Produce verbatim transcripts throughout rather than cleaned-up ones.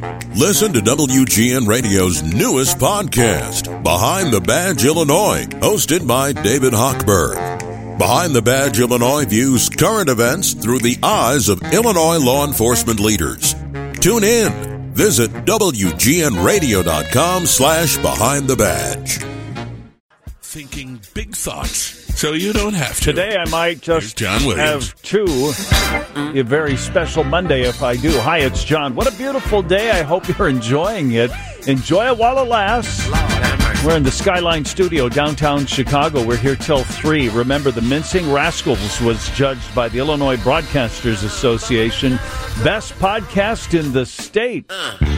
Listen to W G N Radio's newest podcast, Behind the Badge Illinois, hosted by David Hochberg. Behind the Badge Illinois views current events through the eyes of Illinois law enforcement leaders. Tune in. Visit W G N radio dot com slash behind the badge. Thinking big thoughts so you don't have to. Today I might just John Williams. have two. A very special Monday if I do. Hi, it's John. What a beautiful day. I hope you're enjoying it. Enjoy it while it lasts. We're in the Skyline Studio, downtown Chicago. We're here till three. Remember, the Mincing Rascals was judged by the Illinois Broadcasters Association. Best podcast in the state.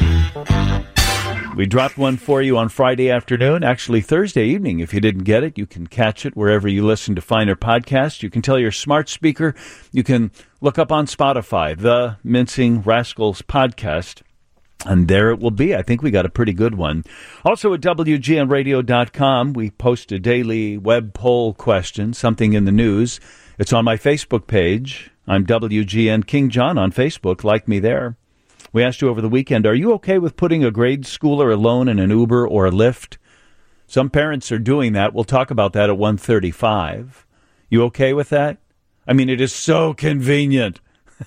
We dropped one for you on Friday afternoon, actually Thursday evening. If you didn't get it, you can catch it wherever you listen to finer podcasts. You can tell your smart speaker. You can look up on Spotify, the Mincing Rascals podcast, and there it will be. I think we got a pretty good one. Also at W G N radio dot com, we post a daily web poll question, something in the news. It's on my Facebook page. I'm W G N King John on Facebook. Like me there. We asked you over the weekend, are you okay with putting a grade schooler alone in an Uber or a Lyft? Some parents are doing that. We'll talk about that at one thirty-five. You okay with that? I mean, it is so convenient.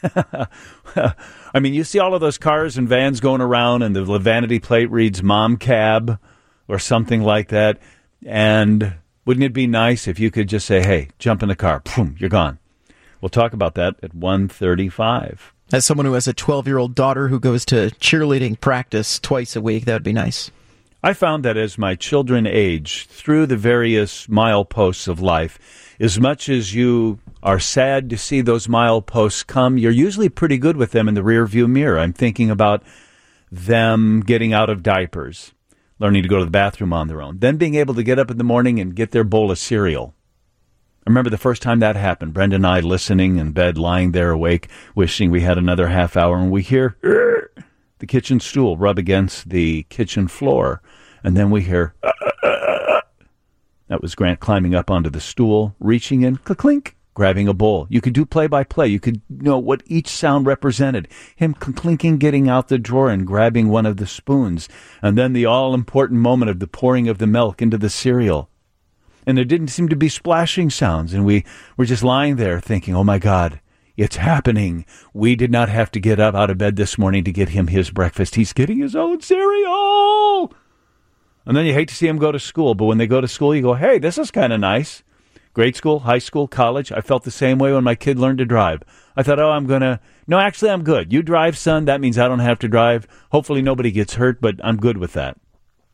I mean, you see all of those cars and vans going around, and the vanity plate reads Mom Cab or something like that. And wouldn't it be nice if you could just say, hey, jump in the car. Boom, you're gone. We'll talk about that at one thirty-five. As someone who has a twelve-year-old daughter who goes to cheerleading practice twice a week, that would be nice. I found that as my children age through the various mileposts of life, as much as you are sad to see those mileposts come, you're usually pretty good with them in the rearview mirror. I'm thinking about them getting out of diapers, learning to go to the bathroom on their own, then being able to get up in the morning and get their bowl of cereal. I remember the first time that happened, Brenda and I listening in bed, lying there awake, wishing we had another half hour, and we hear the kitchen stool rub against the kitchen floor, and then we hear uh, uh, uh. That was Grant climbing up onto the stool, reaching in, clink, grabbing a bowl. You could do play-by-play. You could know what each sound represented. Him clinking, getting out the drawer and grabbing one of the spoons, and then the all-important moment of the pouring of the milk into the cereal. And there didn't seem to be splashing sounds, and we were just lying there thinking, oh, my God, it's happening. We did not have to get up out of bed this morning to get him his breakfast. He's getting his own cereal. And then you hate to see him go to school, but when they go to school, you go, hey, this is kind of nice. Grade school, high school, college, I felt the same way when my kid learned to drive. I thought, oh, I'm going to, no, actually, I'm good. You drive, son, that means I don't have to drive. Hopefully nobody gets hurt, but I'm good with that.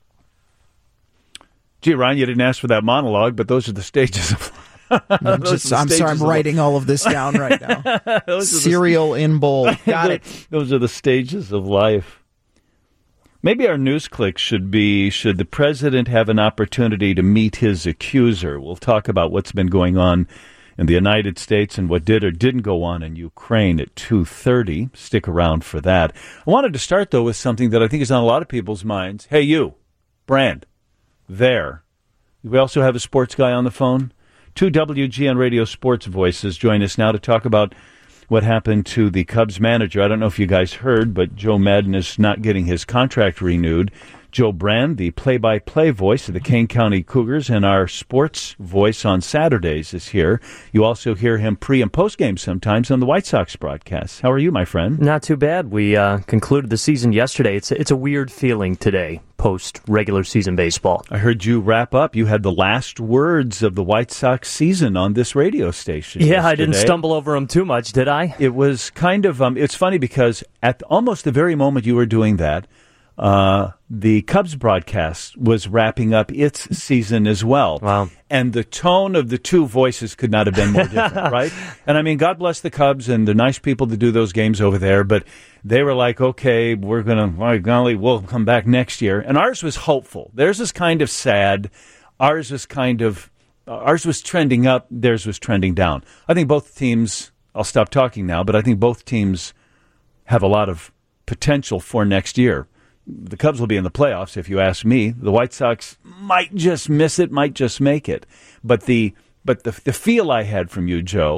Gee, Ryan, you didn't ask for that monologue, but those are the stages of I'm, just, I'm sorry, I'm writing all of this down right now. Cereal the, in bowl. Got it. Those are the stages of life. Maybe our news click should be, should the president have an opportunity to meet his accuser? We'll talk about what's been going on in the United States and what did or didn't go on in Ukraine at two thirty. Stick around for that. I wanted to start, though, with something that I think is on a lot of people's minds. Hey, you, Brand. There. We also have a sports guy on the phone. Two W G N Radio sports voices join us now to talk about what happened to the Cubs manager. I don't know if you guys heard, but Joe Maddon is not getting his contract renewed. Joe Brand, the play-by-play voice of the Kane County Cougars and our sports voice on Saturdays, is here. You also hear him pre- and post-game sometimes on the White Sox broadcasts. How are you, my friend? Not too bad. We uh, concluded the season yesterday. It's a, it's a weird feeling today, post-regular season baseball. I heard you wrap up. You had the last words of the White Sox season on this radio station. Yeah, yesterday. I didn't stumble over them too much, did I? It was kind of, um, it's funny because at almost the very moment you were doing that, Uh, the Cubs broadcast was wrapping up its season as well. Wow. And the tone of the two voices could not have been more different, right? And I mean, God bless the Cubs and the nice people that do those games over there, but they were like, okay, we're going to, my golly, we'll come back next year. And ours was hopeful. Theirs was kind of sad. Ours was kind of, uh, ours was trending up. Theirs was trending down. I think both teams, I'll stop talking now, but I think both teams have a lot of potential for next year. The Cubs will be in the playoffs, if you ask me. The White Sox might just miss it, might just make it. But the but the the feel I had from you, Joe,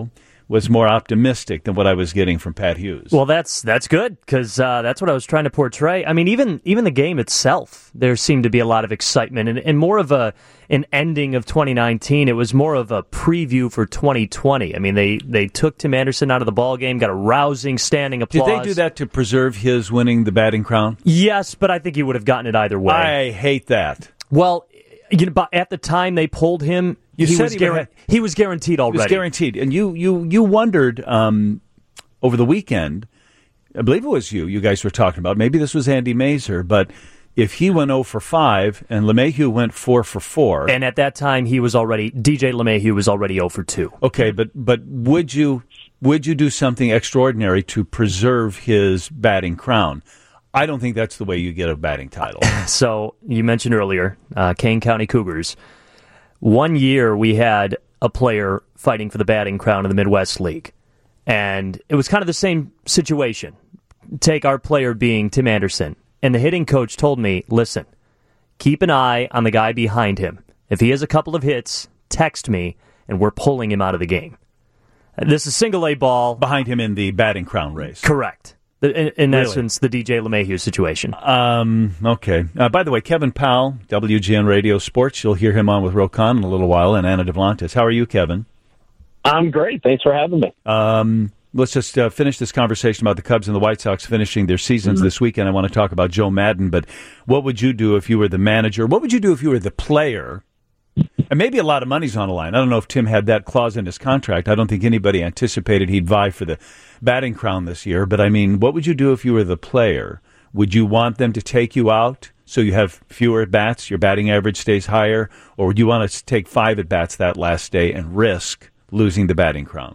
was more optimistic than what I was getting from Pat Hughes. Well, that's that's good, because uh, that's what I was trying to portray. I mean, even even the game itself, there seemed to be a lot of excitement, and, and more of a an ending of twenty nineteen. It was more of a preview for twenty twenty. I mean, they, they took Tim Anderson out of the ball game, got a rousing standing applause. Did they do that to preserve his winning the batting crown? Yes, but I think he would have gotten it either way. I hate that. Well, you know, but at the time they pulled him, You he, said was he, guar- had, he was guaranteed already. He was guaranteed. And you you, you wondered um, over the weekend, I believe it was you, you guys were talking about, maybe this was Andy Mazer, but if he went oh for five and LeMahieu went four for four. And at that time, he was already, D J LeMahieu was already oh for two. Okay, but but would you would you do something extraordinary to preserve his batting crown? I don't think that's the way you get a batting title. So you mentioned earlier, uh, Kane County Cougars. One year we had a player fighting for the batting crown in the Midwest League. And it was kind of the same situation. Take our player being Tim Anderson. And the hitting coach told me, listen, keep an eye on the guy behind him. If he has a couple of hits, text me, and we're pulling him out of the game. This is single A ball. Behind him in the batting crown race. Correct. In, in really? essence, the D J LeMahieu situation. Um, okay. Uh, by the way, Kevin Powell, W G N Radio Sports. You'll hear him on with Rokan in a little while, and Anna Devlantis. How are you, Kevin? I'm great. Thanks for having me. Um, let's just uh, finish this conversation about the Cubs and the White Sox finishing their seasons mm-hmm. this weekend. I want to talk about Joe Maddon, but what would you do if you were the manager? What would you do if you were the player? And maybe a lot of money's on the line. I don't know if Tim had that clause in his contract. I don't think anybody anticipated he'd vie for the batting crown this year. But, I mean, what would you do if you were the player? Would you want them to take you out so you have fewer at-bats, your batting average stays higher? Or would you want to take five at-bats that last day and risk losing the batting crown?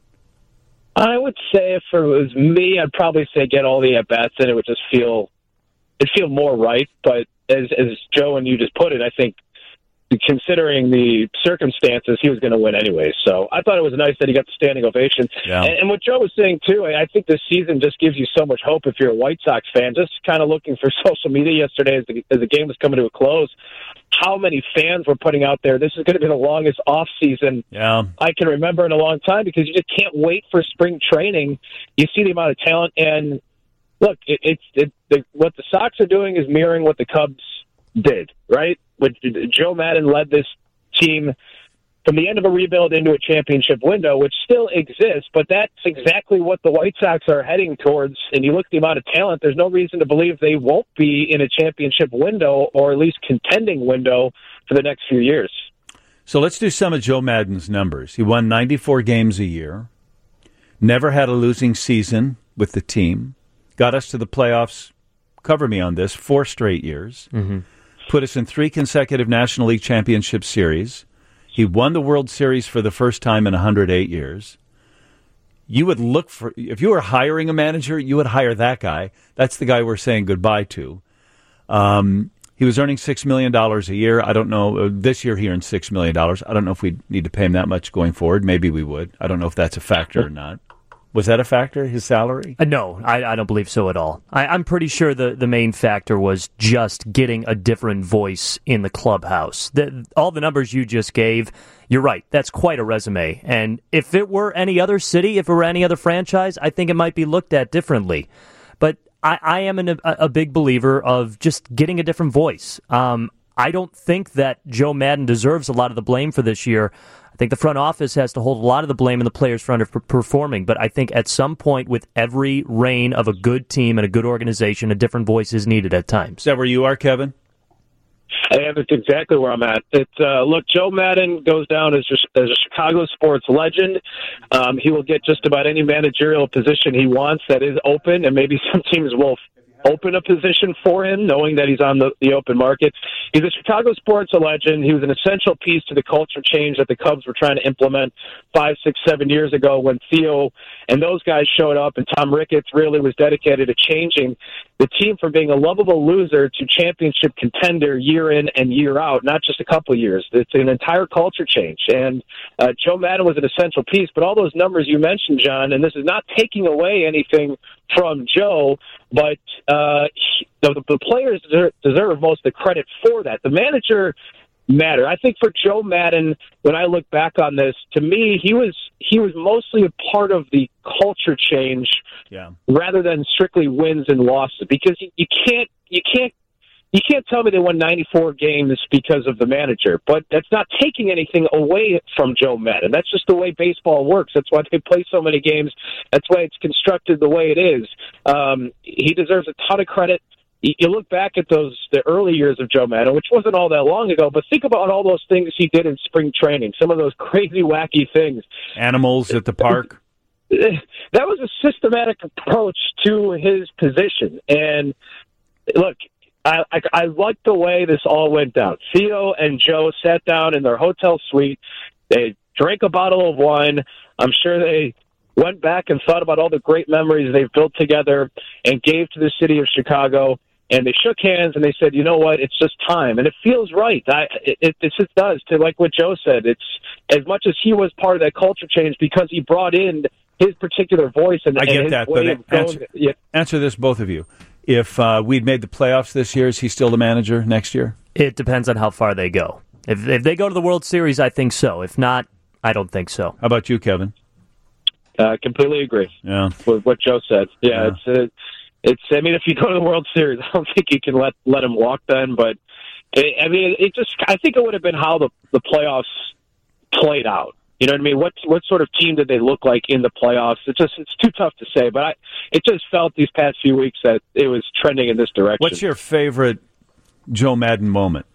I would say if it was me, I'd probably say get all the at-bats in. It would just feel it'd feel more right. But as, as Joe and you just put it, I think considering the circumstances, he was going to win anyway. So I thought it was nice that he got the standing ovation. Yeah. And, and what Joe was saying, too, I, I think this season just gives you so much hope if you're a White Sox fan. Just kind of looking for social media yesterday as the, as the game was coming to a close, how many fans were putting out there, this is going to be the longest off season yeah. I can remember in a long time, because you just can't wait for spring training. You see the amount of talent. And, look, it, it's it, the, what the Sox are doing is mirroring what the Cubs did, right? But Joe Maddon led this team from the end of a rebuild into a championship window, which still exists, but that's exactly what the White Sox are heading towards. And you look at the amount of talent, there's no reason to believe they won't be in a championship window, or at least contending window, for the next few years. So let's do some of Joe Maddon's numbers. He won ninety-four games a year, never had a losing season with the team, got us to the playoffs, cover me on this, four straight years. Mm-hmm. Put us in three consecutive National League Championship Series. He won the World Series for the first time in one hundred eight years. You would look for, if you were hiring a manager, you would hire that guy. That's the guy we're saying goodbye to. Um, he was earning six million dollars a year. I don't know. Uh, this year he earned six million dollars. I don't know if we need to pay him that much going forward. Maybe we would. I don't know if that's a factor or not. Was that a factor, his salary? Uh, no, I, I don't believe so at all. I, I'm pretty sure the, the main factor was just getting a different voice in the clubhouse. The, all the numbers you just gave, you're right, that's quite a resume. And if it were any other city, if it were any other franchise, I think it might be looked at differently. But I, I am an, a, a big believer of just getting a different voice. Um, I don't think that Joe Maddon deserves a lot of the blame for this year. I think the front office has to hold a lot of the blame and the players for underperforming, but I think at some point with every reign of a good team and a good organization, a different voice is needed at times. Is that where you are, Kevin? Yeah, that's exactly where I'm at. It, uh, look, Joe Maddon goes down as, just, as a Chicago sports legend. Um, he will get just about any managerial position he wants that is open, and maybe some teams will open a position for him, knowing that he's on the, the open market. He's a Chicago sports legend. He was an essential piece to the culture change that the Cubs were trying to implement five, six, seven years ago when Theo and those guys showed up, and Tom Ricketts really was dedicated to changing the team from being a lovable loser to championship contender year in and year out, not just a couple of years. It's an entire culture change. And uh, Joe Maddon was an essential piece, but all those numbers you mentioned, John, and this is not taking away anything from Joe, but uh, the, the players deserve, deserve most of the credit for that. The manager matter. I think for Joe Maddon, when I look back on this, to me, he was he was mostly a part of the culture change yeah. rather than strictly wins and losses. Because you, you can't you can't you can't tell me they won ninety-four games because of the manager, but that's not taking anything away from Joe Maddon. That's just the way baseball works. That's why they play so many games. That's why it's constructed the way it is. Um, he deserves a ton of credit. You look back at those the early years of Joe Maddon, which wasn't all that long ago, but think about all those things he did in spring training, some of those crazy, wacky things. Animals at the park. That was a systematic approach to his position. And, look, I, I, I like the way this all went down. Theo and Joe sat down in their hotel suite. They drank a bottle of wine. I'm sure they went back and thought about all the great memories they've built together and gave to the city of Chicago. And they shook hands and they said, you know what, it's just time. And it feels right. I, it, it just does. To like what Joe said, it's as much as he was part of that culture change because he brought in his particular voice. And, I get and his that, way but of going, answer, yeah. answer this, both of you. If uh, we'd made the playoffs this year, is he still the manager next year? It depends on how far they go. If, if they go to the World Series, I think so. If not, I don't think so. How about you, Kevin? I uh, completely agree yeah. with what Joe said. Yeah, yeah. it's uh, it's. I mean, if you go to the World Series, I don't think you can let let him walk then. But it, I mean, it just. I think it would have been how the the playoffs played out. You know what I mean? What what sort of team did they look like in the playoffs? It's just it's too tough to say. But I it just felt these past few weeks that it was trending in this direction. What's your favorite Joe Maddon moment?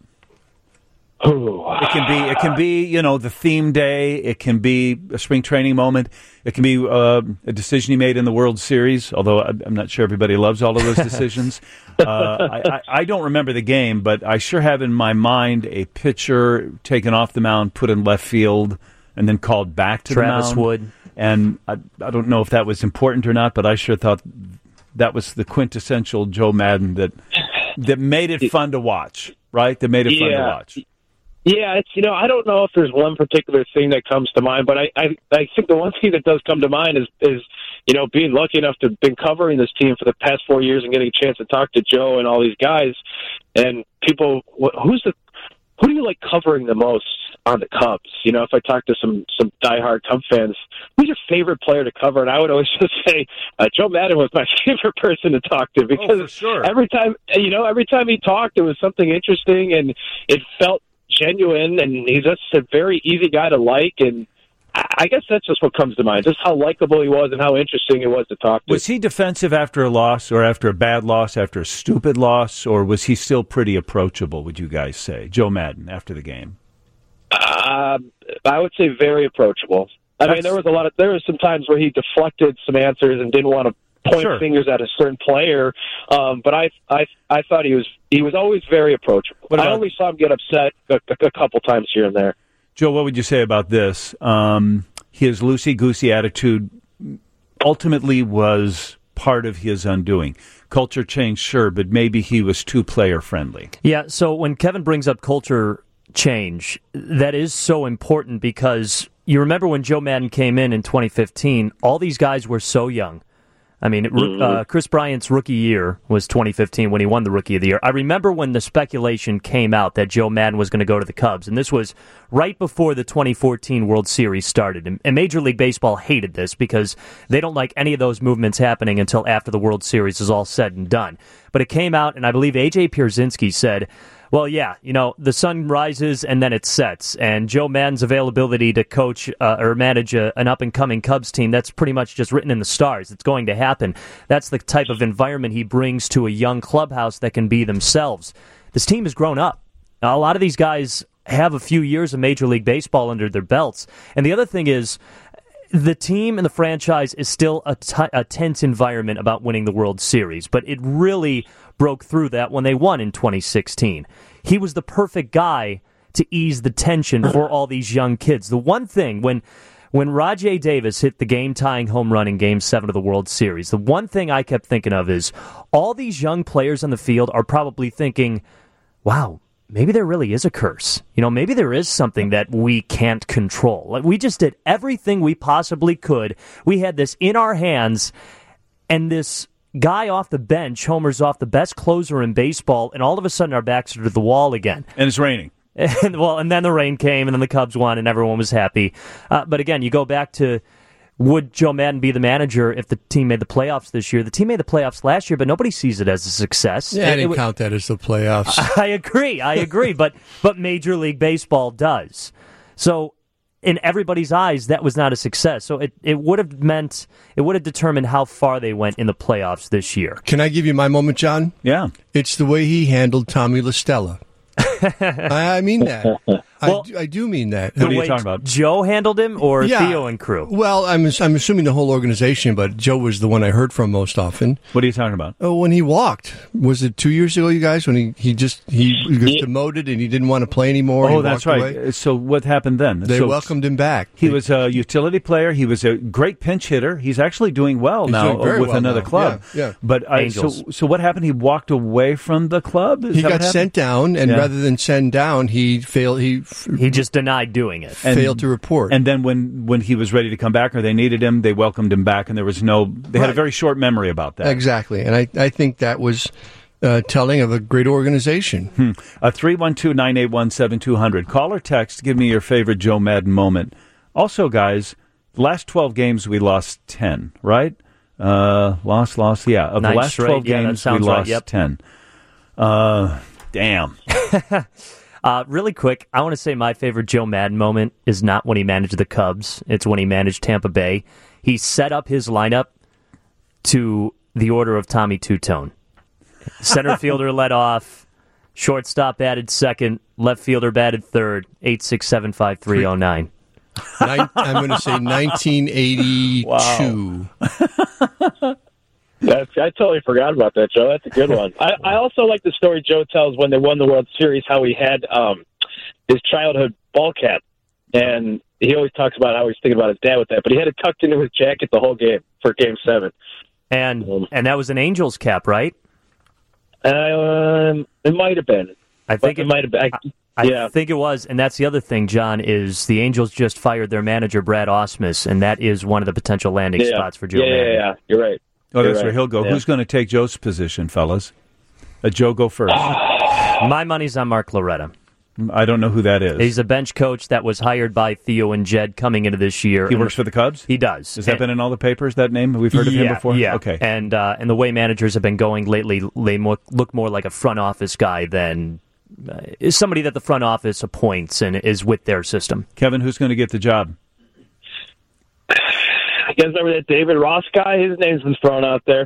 Ooh. It can be, it can be, you know, the theme day. It can be a spring training moment. It can be uh, a decision he made in the World Series. Although I'm not sure everybody loves all of those decisions. uh, I, I, I don't remember the game, but I sure have in my mind a pitcher taken off the mound, put in left field, and then called back to Travis the mound. Wood. And I, I don't know if that was important or not, but I sure thought that was the quintessential Joe Maddon that that made it fun to watch. Right? That made it fun yeah. to watch. Yeah, it's you know I don't know if there's one particular thing that comes to mind, but I, I I think the one thing that does come to mind is is you know being lucky enough to have been covering this team for the past four years and getting a chance to talk to Joe and all these guys and people. Who's the who do you like covering the most on the Cubs? You know, if I talk to some some diehard Cub fans, who's your favorite player to cover? And I would always just say uh, Joe Maddon was my favorite person to talk to because oh, for sure. every time you know every time he talked, it was something interesting and it felt genuine, and he's just a very easy guy to like, and I guess that's just what comes to mind, just how likable he was and how interesting it was to talk to. Was he defensive after a loss, or after a bad loss, after a stupid loss, or was he still pretty approachable, would you guys say, Joe Maddon, after the game? Uh, I would say very approachable. I That's... mean, there was a lot of, there were some times where he deflected some answers and didn't want to point sure. fingers at a certain player, um, but I, I, I thought he was he was always very approachable. About, I only saw him get upset a, a couple times here and there. Joe, what would you say about this? Um, his loosey-goosey attitude ultimately was part of his undoing. Culture change, sure, but maybe he was too player-friendly. Yeah, so when Kevin brings up culture change, that is so important because you remember when Joe Maddon came in in twenty fifteen, all these guys were so young. I mean, uh, Chris Bryant's rookie year was twenty fifteen when he won the Rookie of the Year. I remember when the speculation came out that Joe Maddon was going to go to the Cubs, and this was right before the twenty fourteen World Series started. And, and Major League Baseball hated this because they don't like any of those movements happening until after the World Series is all said and done. But it came out, and I believe A J Pierzynski said, well, yeah, you know, the sun rises and then it sets. And Joe Maddon's availability to coach uh, or manage a, an up-and-coming Cubs team, that's pretty much just written in the stars. It's going to happen. That's the type of environment he brings to a young clubhouse that can be themselves. This team has grown up. Now, a lot of these guys have a few years of Major League Baseball under their belts. And the other thing is, the team and the franchise is still a, t- a tense environment about winning the World Series, but it really broke through that when they won in twenty sixteen. He was the perfect guy to ease the tension for all these young kids. The one thing, when when Rajai Davis hit the game-tying home run in Game seven of the World Series, the one thing I kept thinking of is all these young players on the field are probably thinking, wow, maybe there really is a curse. You know, maybe there is something that we can't control. Like, we just did everything we possibly could. We had this in our hands, and this guy off the bench homers off the best closer in baseball, and all of a sudden our backs are to the wall again. And it's raining. And, well, and then the rain came, and then the Cubs won, and everyone was happy. Uh, but again, you go back to, would Joe Madden be the manager if the team made the playoffs this year? The team made the playoffs last year, but nobody sees it as a success. Yeah, I didn't it, count that as the playoffs. I agree, I agree, but but Major League Baseball does. So in everybody's eyes, that was not a success. So it, it would have meant, it would have determined how far they went in the playoffs this year. Can I give you my moment, John? Yeah. It's the way he handled Tommy LaStella. I, I mean that. Well, I, I do mean that. What are you Wait, talking about? Joe handled him or Yeah. Theo and crew? Well, I'm I'm assuming the whole organization, but Joe was the one I heard from most often. What are you talking about? Oh, when he walked, was it two years ago, you guys? When he, he just he was demoted and he didn't want to play anymore. Oh, he that's walked right. away? So what happened then? They so welcomed him back. He They- was a utility player. He was a great pinch hitter. He's actually doing well He's now doing very with well another now. club. Yeah, yeah. But uh, so, Angels. so what happened? He walked away from the club. Is He that got what happened? sent down, and Yeah. rather than send down, he failed. He f- He just denied doing it. And- failed to report. And then when, when he was ready to come back or they needed him, they welcomed him back, and there was no. They had a Right. very short memory about that. Exactly, and I, I think that was uh, telling of a great organization. Hmm. Uh, three one two, nine eight one, seven two zero zero. Call or text. Give me your favorite Joe Madden moment. Also, guys, the last twelve games we lost ten, right? Uh, lost, lost, yeah. Of Nine the last straight. twelve Yeah, that games, we sounds right. lost Yep. ten. Uh, damn. Uh, really quick, I want to say my favorite Joe Madden moment is not when he managed the Cubs. It's when he managed Tampa Bay. He set up his lineup to the order of Tommy Two-Tone. Center fielder led off, shortstop batted second, left fielder batted third, eight six seven five three oh nine. Nin- I'm going to say nineteen eighty-two. That's, I totally forgot about that, Joe. That's a good one. I, I also like the story Joe tells when they won the World Series, how he had um, his childhood ball cap. And he always talks about how he's thinking about his dad with that. But he had it tucked into his jacket the whole game for Game seven. And Um, and that was an Angels cap, right? Um, it might have been. I think it might have been. I, I yeah. think it was, and that's the other thing, John, is the Angels just fired their manager, Brad Osmus, and that is one of the potential landing yeah. spots for Joe yeah, Madden. yeah, yeah. You're right. Oh, You're that's right. where he'll go. Yeah. Who's going to take Joe's position, fellas? Uh, Joe, go first. My money's on Mark Loretta. I don't know who that is. He's a bench coach that was hired by Theo and Jed coming into this year. he And works for the Cubs? He does. Has that And- been in all the papers, that name? We've heard of yeah, him before? Yeah. Okay. And uh, and the way managers have been going lately, they more, look more like a front office guy than uh, is somebody that the front office appoints and is with their system. Kevin, who's going to get the job? You guys remember that David Ross guy? His name's been thrown out there.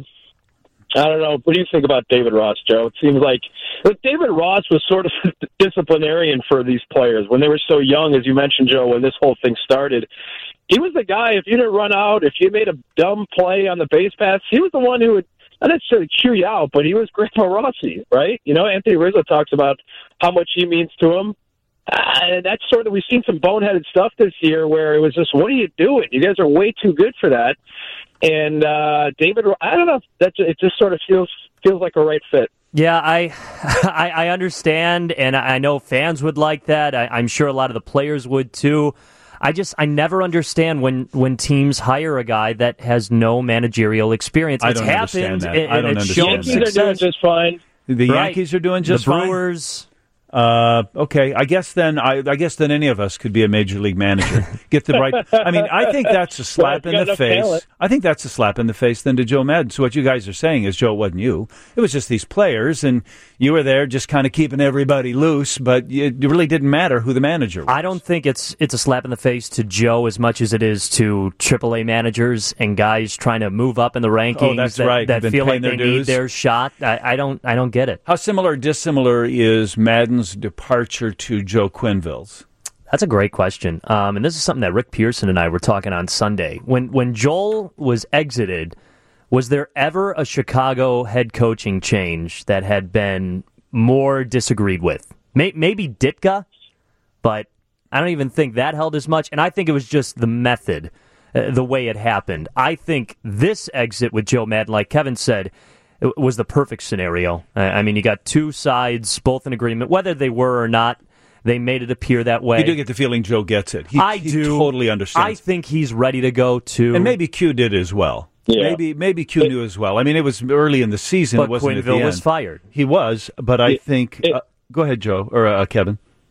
I don't know. What do you think about David Ross, Joe? It seems like look, David Ross was sort of disciplinarian for these players when they were so young, as you mentioned, Joe, when this whole thing started. He was the guy, if you didn't run out, if you made a dumb play on the base pass, he was the one who would not necessarily chew you out, but he was Grandpa Rossi, right? You know, Anthony Rizzo talks about how much he means to him. Uh, and that's sort of, we've seen some boneheaded stuff this year where it was just, what are you doing? You guys are way too good for that. And uh, David, I don't know, that it just sort of feels feels like a right fit. Yeah, I, I I understand, and I know fans would like that. I, I'm sure a lot of the players would too. I just I never understand when, when teams hire a guy that has no managerial experience. I It's don't happened, understand that. and- I don't and it's understand shown that. Yankees are doing success. just fine. The Right. Yankees are doing just the fine? Brewers. Uh, okay, I guess then I, I guess then any of us could be a major league manager. Get the right. I mean, I think that's a slap Well, in you the got face. enough talent. I think that's a slap in the face then to Joe Madden. So what you guys are saying is, Joe, it wasn't you. It was just these players, and you were there just kind of keeping everybody loose. But it really didn't matter who the manager was. I don't think it's it's a slap in the face to Joe as much as it is to triple A managers and guys trying to move up in the rankings. Oh, that's that, right. That Been feel paying like their they need dues. their shot. I, I don't. I don't get it. How similar or dissimilar is Madden's departure to Joe Quenneville's? That's a great question. Um, and this is something that Rick Pearson and I were talking on Sunday. When when Joel was exited, was there ever a Chicago head coaching change that had been more disagreed with? May, maybe Ditka, but I don't even think that held as much. And I think it was just the method, uh, the way it happened. I think this exit with Joe Madden, like Kevin said, it was the perfect scenario. I, I mean, you got two sides, both in agreement, whether they were or not. They made it appear that way. You do get the feeling Joe gets it. He, I he do. totally understands. I think he's ready to go too. And maybe Q did as well. Yeah. Maybe maybe Q knew as well. I mean, it was early in the season. but It wasn't at the Quenneville end. was fired. He was, but I It- think. it- uh, go ahead, Joe or uh, Kevin.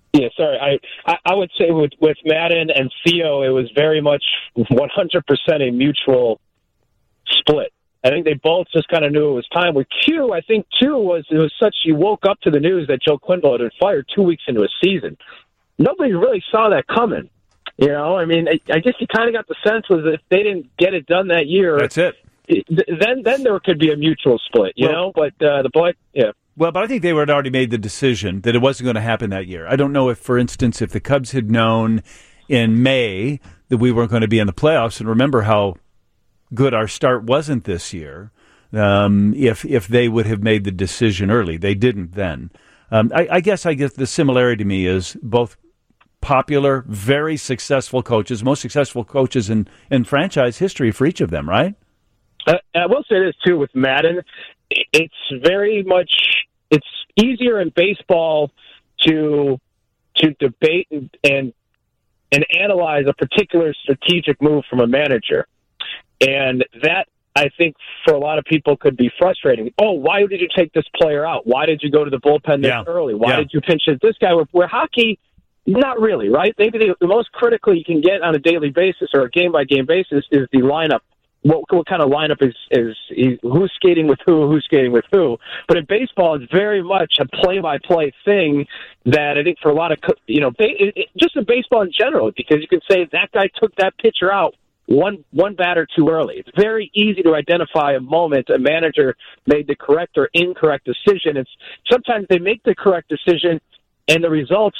Yeah, sorry. I, I, I would say with, with Madden and Theo, it was very much one hundred percent a mutual split. I think they both just kind of knew it was time. With Q, I think, too, was it was such you woke up to the news that Joe Quenneville had been fired two weeks into a season. Nobody really saw that coming. You know, I mean, I, I guess you kind of got the sense was that if they didn't get it done that year, that's it. it then, then there could be a mutual split. You well, know, but uh, the boy, yeah. Well, but I think they had already made the decision that it wasn't going to happen that year. I don't know if, for instance, if the Cubs had known in May that we weren't going to be in the playoffs, and remember how good our start wasn't this year, um, if if they would have made the decision early. They didn't then. Um, I, I guess I guess the similarity to me is both popular, very successful coaches, most successful coaches in, in franchise history for each of them, right? Uh, I will say this, too, with Madden. It's very much, it's easier in baseball to to debate and, and and analyze a particular strategic move from a manager. And that, I think, for a lot of people could be frustrating. Oh, why did you take this player out? Why did you go to the bullpen this yeah. early? Why yeah. did you pinch hit this guy? Where, where hockey, not really, right? Maybe the, the most critical you can get on a daily basis or a game-by-game basis is the lineup. What, what kind of lineup is, is, is who's skating with who, who's skating with who. But in baseball, it's very much a play-by-play thing that I think for a lot of, you know, it, it, just in baseball in general, because you can say that guy took that pitcher out one one batter too early. It's very easy to identify a moment a manager made the correct or incorrect decision. It's sometimes they make the correct decision and the results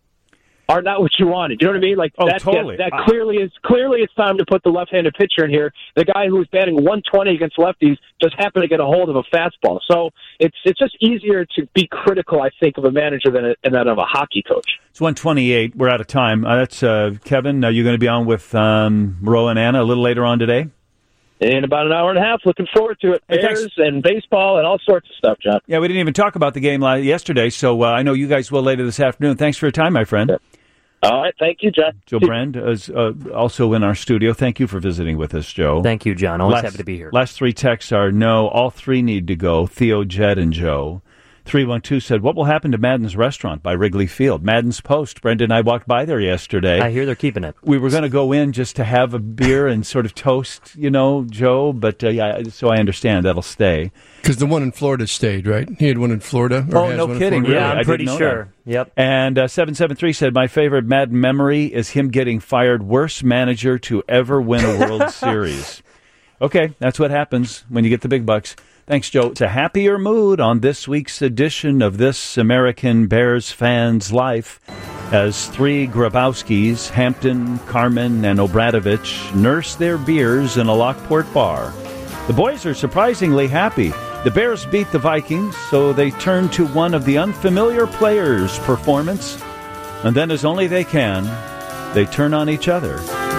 are not what you wanted. You know what I mean? Like oh, that, totally. that, that clearly is clearly it's time to put the left-handed pitcher in here. The guy who's batting one twenty against lefties just happened to get a hold of a fastball. So it's it's just easier to be critical, I think, of a manager than, a, than of a hockey coach. It's one twenty-eight. We're out of time. Uh, that's uh, Kevin. Are you going to be on with um, Ro and Anna a little later on today? In about an hour and a half. Looking forward to it. Hey, Bears and baseball and all sorts of stuff, John. Yeah, we didn't even talk about the game yesterday, so uh, I know you guys will later this afternoon. Thanks for your time, my friend. Yeah. All right. Thank you, John. Joe Brand is uh, also in our studio. Thank you for visiting with us, Joe. Thank you, John. Always last, happy to be here. Last three texts are no, all three need to go. Theo, Jed, and Joe. three one two said, what will happen to Madden's Restaurant by Wrigley Field? Madden's Post. Brenda and I walked by there yesterday. I hear they're keeping it. We were going to go in just to have a beer and sort of toast, you know, Joe, but uh, yeah, so I understand that'll stay. Because the one in Florida stayed, right? He had one in Florida. Or oh, has no one kidding. In Florida. Yeah, I'm I pretty sure. That. Yep. And uh, seven seven three said, my favorite Madden memory is him getting fired worst manager to ever win a World Series. Okay, that's what happens when you get the big bucks. Thanks, Joe. It's a happier mood on this week's edition of This American Bears Fan's Life as three Grabowskis, Hampton, Carmen, and Obradovich, nurse their beers in a Lockport bar. The boys are surprisingly happy. The Bears beat the Vikings, so they turn to one of the unfamiliar players' performance, and then as only they can, they turn on each other.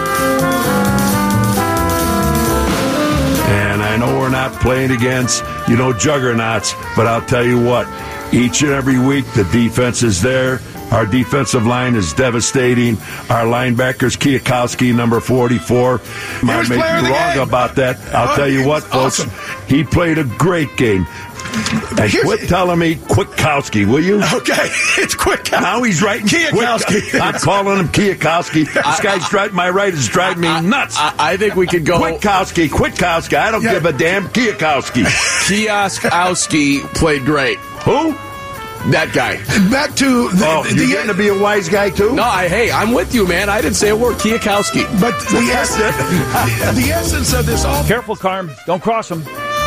And I know we're not playing against, you know, juggernauts, but I'll tell you what, each and every week the defense is there. Our defensive line is devastating. Our linebackers, Kiyakowski, number forty-four, might make me wrong game. about that. I'll oh, tell you what, folks, awesome. He played a great game. And quit telling me Kwiatkowski, will you? Okay, it's Kwiatkowski. Now he's writing Kiyakowski. I'm calling him Kiyakowski. This guy's driving my right is driving me I, nuts. I, I think we could go Kwiatkowski, Kwiatkowski. I don't yeah. give a damn. Kiyakowski. Kiyakowski played great. Who? That guy. Back to the, oh, the, you're the getting to be a wise guy too. No, I, hey, I'm with you, man. I didn't say a word. Kiyakowski. But the, essence, the essence of this all. Careful, Carm. Don't cross him.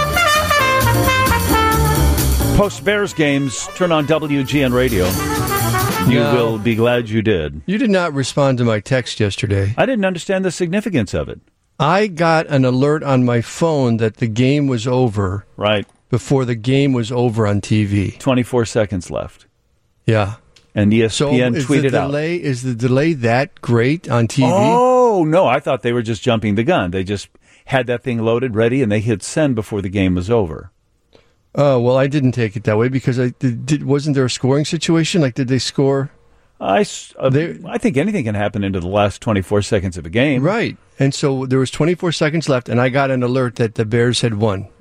Post Bears games, turn on W G N Radio. You no. will be glad you did. You did not respond to my text yesterday. I didn't understand the significance of it. I got an alert on my phone that the game was over. Right. Before the game was over on T V. twenty-four seconds left. Yeah. And E S P N so is tweeted the delay, out. Is the delay that great on T V? Oh, no. I thought they were just jumping the gun. They just had that thing loaded, ready, and they hit send before the game was over. Oh, well, I didn't take it that way because I did, wasn't there a scoring situation? Like, did they score? I, uh, I think anything can happen into the last twenty-four seconds of a game. Right. And so there was twenty-four seconds left, and I got an alert that the Bears had won.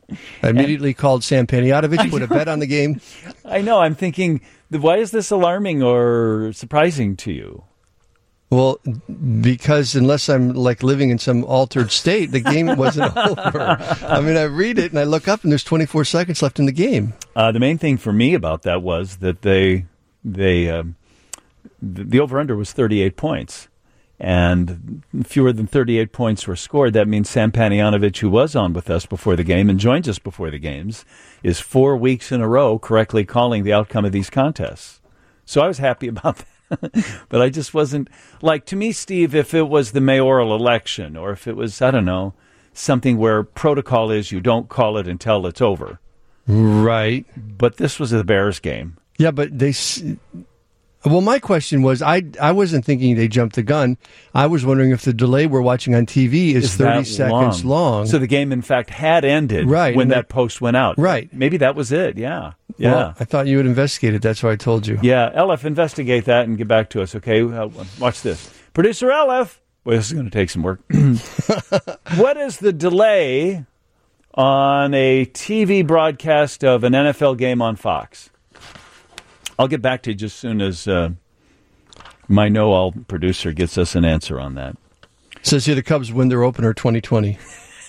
I immediately and, called Sam Panayotovich, put a bet on the game. I know. I'm thinking, why is this alarming or surprising to you? Well, because unless I'm like living in some altered state, the game wasn't over. I mean, I read it and I look up and there's twenty-four seconds left in the game. Uh, the main thing for me about that was that they, they, um, the, the over-under was thirty-eight points. And fewer than thirty-eight points were scored. That means Sam Panayotovich, who was on with us before the game and joins us before the games, is four weeks in a row correctly calling the outcome of these contests. So I was happy about that. But I just wasn't, like, to me, Steve, if it was the mayoral election or if it was, I don't know, something where protocol is you don't call it until it's over. Right. But this was the Bears game. Yeah, but they... Well, my question was, I I wasn't thinking they jumped the gun. I was wondering if the delay we're watching on T V is, is thirty seconds long. long. So the game, in fact, had ended right, when that they, post went out. Right. Maybe that was it, yeah. Yeah. Well, I thought you would investigate it. That's why I told you. Yeah, L F, investigate that and get back to us, okay? Uh, watch this. Producer L F. Boy, this is going to take some work. What is the delay on a T V broadcast of an N F L game on Fox? I'll get back to you just as soon as uh, my know-all producer gets us an answer on that. Says here the Cubs win their opener twenty twenty.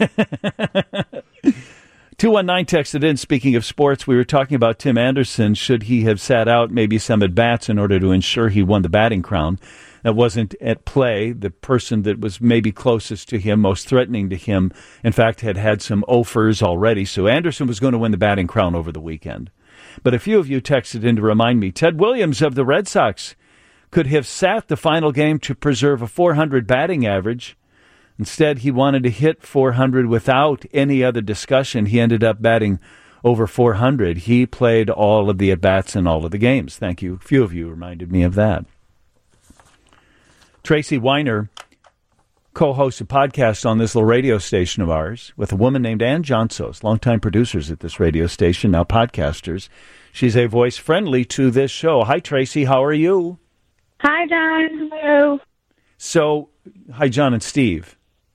two one nine texted in, speaking of sports, we were talking about Tim Anderson. Should he have sat out maybe some at-bats in order to ensure he won the batting crown? That wasn't at play. The person that was maybe closest to him, most threatening to him, in fact, had had some offers already. So Anderson was going to win the batting crown over the weekend. But a few of you texted in to remind me, Ted Williams of the Red Sox could have sat the final game to preserve a four hundred batting average. Instead, he wanted to hit four hundred without any other discussion. He ended up batting over four hundred. He played all of the at-bats in all of the games. Thank you. A few of you reminded me of that. Tracy Weiner co-hosts a podcast on this little radio station of ours with a woman named Ann Johnsos, longtime producers at this radio station, now podcasters. She's a voice friendly to this show. Hi, Tracy. How are you? Hi, John. Hello. So, hi, John and Steve.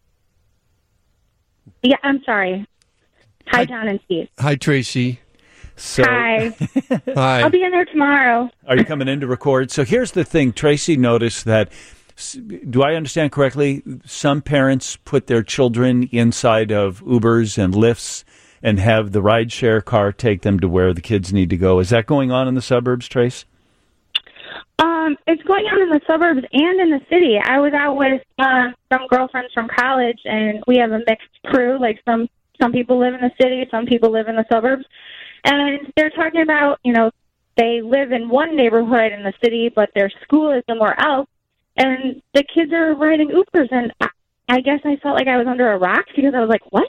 Yeah, I'm sorry. Hi, hi. John and Steve. Hi, Tracy. So, hi. Hi. I'll be in there tomorrow. Are you coming in to record? So here's the thing. Tracy noticed that, do I understand correctly, some parents put their children inside of Ubers and Lyfts and have the rideshare car take them to where the kids need to go. Is that going on in the suburbs, Trace? Um, it's going on in the suburbs and in the city. I was out with uh, some girlfriends from college, and we have a mixed crew. Like some, some people live in the city, some people live in the suburbs. And they're talking about, you know, they live in one neighborhood in the city, but their school is somewhere else. And the kids are riding Ubers, and I, I guess I felt like I was under a rock because I was like, what?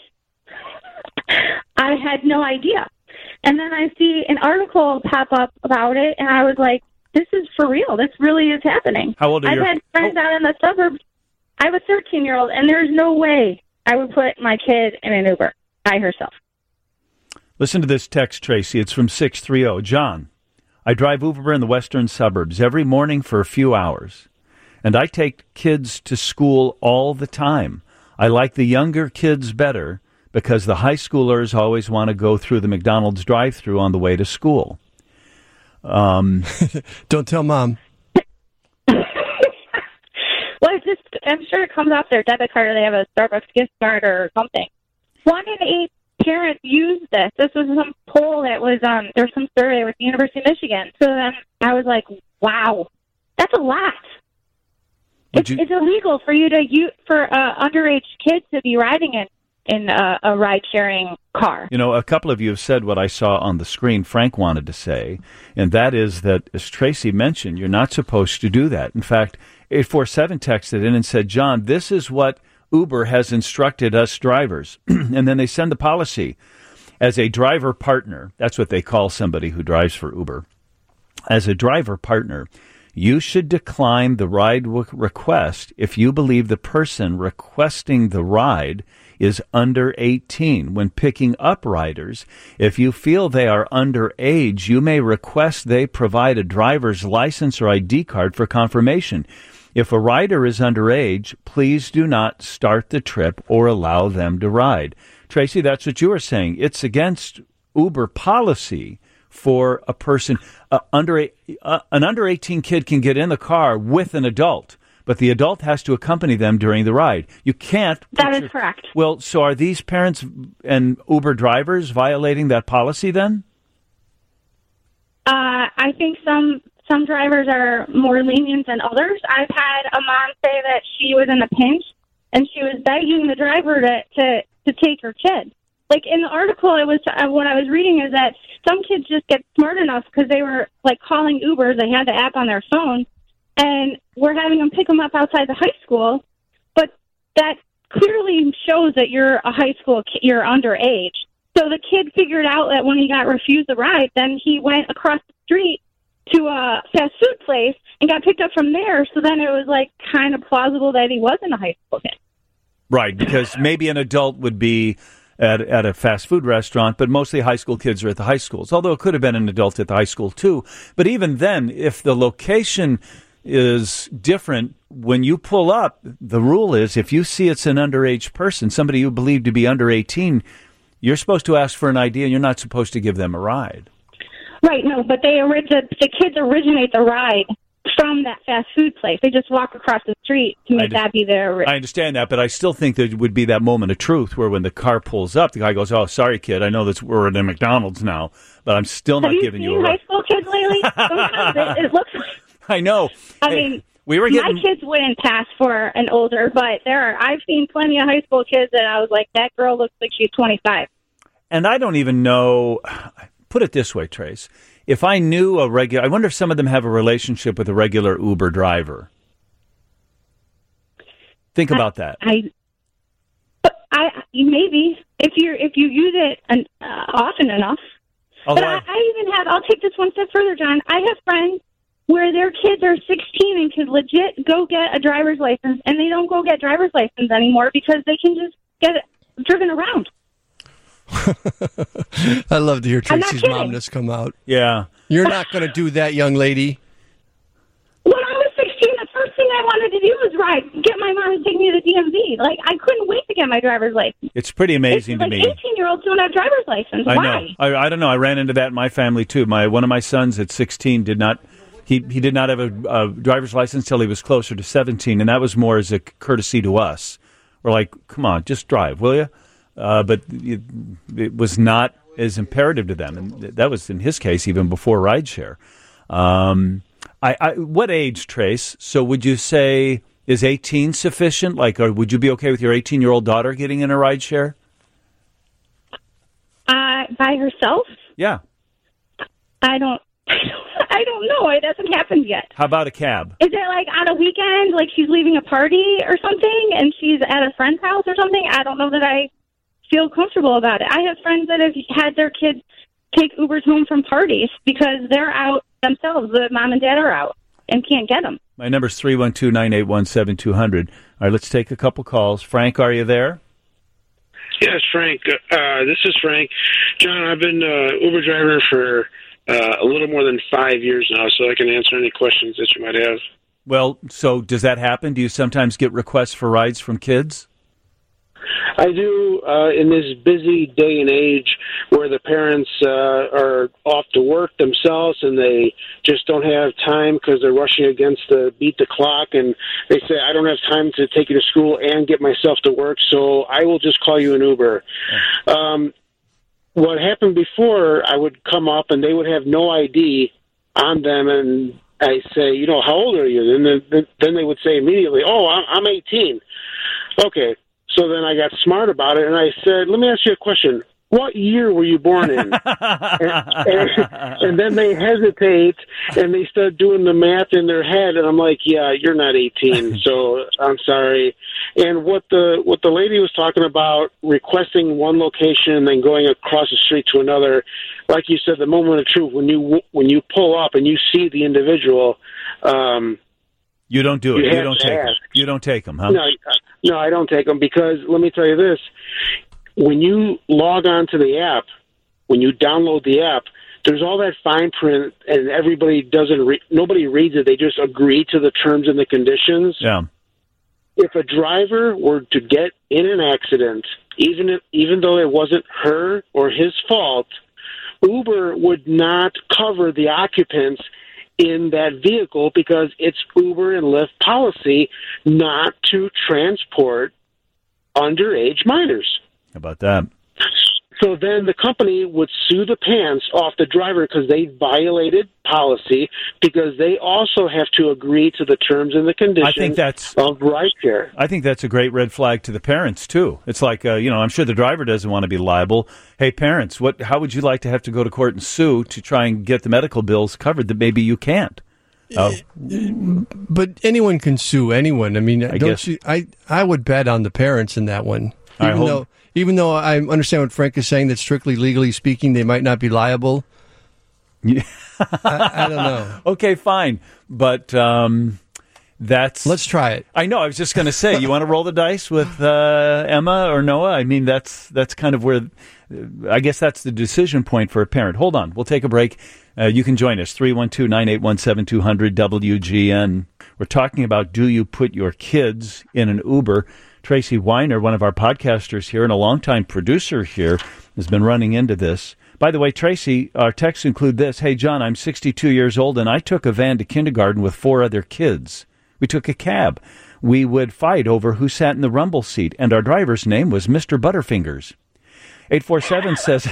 I had no idea. And then I see an article pop up about it, and I was like, this is for real. This really is happening. How old are I've your... had friends oh. out in the suburbs. I have a thirteen-year-old, and there's no way I would put my kid in an Uber by herself. Listen to this text, Tracy. It's from six three zero. John, I drive Uber in the western suburbs every morning for a few hours. And I take kids to school all the time. I like the younger kids better because the high schoolers always want to go through the McDonald's drive-thru on the way to school. Um, Don't tell Mom. Well, it's just, I'm sure it comes off their debit card or they have a Starbucks gift card or something. One in eight parents use this. This was some poll that was, um, there was some survey with the University of Michigan. So then I was like, wow, that's a lot. It's, you, it's illegal for you to use, for uh, underage kids to be riding in in a, a ride-sharing car. You know, a couple of you have said what I saw on the screen Frank wanted to say, and that is that, as Tracy mentioned, you're not supposed to do that. In fact, eight four seven texted in and said, John, this is what Uber has instructed us drivers. And then they send the policy. As a driver partner, that's what they call somebody who drives for Uber. As a driver partner, you should decline the ride w- request if you believe the person requesting the ride is under eighteen. When picking up riders, if you feel they are underage, you may request they provide a driver's license or I D card for confirmation. If a rider is underage, please do not start the trip or allow them to ride. Tracy, that's what you were saying. It's against Uber policy for a person uh, under a, uh, an under eighteen kid can get in the car with an adult, but the adult has to accompany them during the ride. You can't. That is your, correct. Well, so are these parents and Uber drivers violating that policy then? Uh, I think some some drivers are more lenient than others. I've had a mom say that she was in a pinch and she was begging the driver to, to, to take her kid. Like in the article, it was uh, what I was reading is that some kids just get smart enough because they were like calling Uber. They had the app on their phone, and we're having them pick them up outside the high school. But that clearly shows that you're a high school, you're underage. So the kid figured out that when he got refused the ride, then he went across the street to a fast food place and got picked up from there. So then it was like kind of plausible that he wasn't a high school kid. Right, because maybe an adult would be at at a fast food restaurant, but mostly high school kids are at the high schools, although it could have been an adult at the high school too. But even then, if the location is different, when you pull up, the rule is if you see it's an underage person, somebody you believe to be under eighteen, you're supposed to ask for an I D and you're not supposed to give them a ride. Right, no, but they the, the kids originate the ride from that fast food place. They just walk across the street to make that be their... I understand that, but I still think there would be that moment of truth where when the car pulls up, the guy goes, oh, sorry, kid, I know that we're at a McDonald's now, but I'm still not Have giving you you a seen ride. high school kids lately? Sometimes it, it looks like... I know. I hey, mean, we were getting... my kids wouldn't pass for an older, but there are, I've seen plenty of high school kids that I was like, that girl looks like she's twenty-five. And I don't even know... Put it this way, Trace. If I knew a regular... I wonder if some of them have a relationship with a regular Uber driver. Think I, about that. I, but I maybe if you if you use it an, uh, often enough. Although but I, I even have. I'll take this one step further, John. I have friends where their kids are sixteen and can legit go get a driver's license, and they don't go get driver's license anymore because they can just get it driven around. I love to hear Tracy's momness come out. Yeah. You're not going to do that, young lady. When I was sixteen, the first thing I wanted to do was ride, get my mom to take me to the D M V. Like, I couldn't wait to get my driver's license. It's pretty amazing it's to like me. eighteen-year-olds don't have driver's license. I Why? know. I, I don't know. I ran into that in my family, too. My One of my sons at sixteen did not... He, he did not have a, a driver's license till he was closer to seventeen, and that was more as a courtesy to us. We're like, come on, just drive, will you? Uh, but it, it was not as imperative to them, and that was in his case even before rideshare. Um, I, I, what age, Trace? So would you say is eighteen sufficient? Like, or would you be okay with your eighteen-year-old daughter getting in a rideshare? Uh, by herself? Yeah. I don't. I don't know. It hasn't happened yet. How about a cab? Is it like on a weekend, like she's leaving a party or something, and she's at a friend's house or something? I don't know that I feel comfortable about it. I have friends that have had their kids take Ubers home from parties because they're out themselves. The mom and dad are out and can't get them. My number is three one two, nine eight one, seven two zero zero. All right, let's take a couple calls. Frank, are you there? Yes, Frank. Uh, this is Frank. John, I've been uh, Uber driver for uh, a little more than five years now, so I can answer any questions that you might have. Well, so does that happen? Do you sometimes get requests for rides from kids? I do uh, in this busy day and age where the parents uh, are off to work themselves and they just don't have time because they're rushing against the beat the clock, and they say, I don't have time to take you to school and get myself to work, so I will just call you an Uber. Yeah. Um, what happened before, I would come up and they would have no I D on them, and I say, you know, how old are you? And then, then they would say immediately, oh, I'm eighteen. Okay. So then I got smart about it, and I said, let me ask you a question. What year were you born in? and, and, and then they hesitate, and they start doing the math in their head, and I'm like, yeah, you're not eighteen, so I'm sorry. And what the what the lady was talking about, requesting one location and then going across the street to another, like you said, the moment of truth, when you when you pull up and you see the individual, um, you don't do it. You, you don't take them. You don't take them, huh? No, no, I don't take them because let me tell you this: when you log on to the app, when you download the app, there's all that fine print, and everybody doesn't. Re- nobody reads it. They just agree to the terms and the conditions. Yeah. if a driver were to get in an accident, even if, even though it wasn't her or his fault, Uber would not cover the occupants in that vehicle because it's Uber and Lyft policy not to transport underage minors. How about that? So then the company would sue the pants off the driver because they violated policy because they also have to agree to the terms and the conditions I think that's, of rideshare. I think that's a great red flag to the parents, too. It's like, uh, you know, I'm sure the driver doesn't want to be liable. Hey, parents, what? How would you like to have to go to court and sue to try and get the medical bills covered that maybe you can't? Oh. But anyone can sue anyone. I mean, I don't guess. you? I, I would bet on the parents in that one. I Even hope- though even though I understand what Frank is saying, that strictly legally speaking, they might not be liable. Yeah. I, I don't know. Okay, fine. But um, that's... Let's try it. I know. I was just going to say, you want to roll the dice with uh, Emma or Noah? I mean, that's that's kind of where... I guess that's the decision point for a parent. Hold on. We'll take a break. Uh, you can join us, three one two, nine eight one, seven two zero zero W G N. We're talking about, do you put your kids in an Uber? Tracy Weiner, one of our podcasters here and a longtime producer here, has been running into this. By the way, Tracy, our texts include this. Hey, John, I'm sixty-two years old, and I took a van to kindergarten with four other kids. We took a cab. We would fight over who sat in the rumble seat, and our driver's name was Mister Butterfingers. eight four seven says,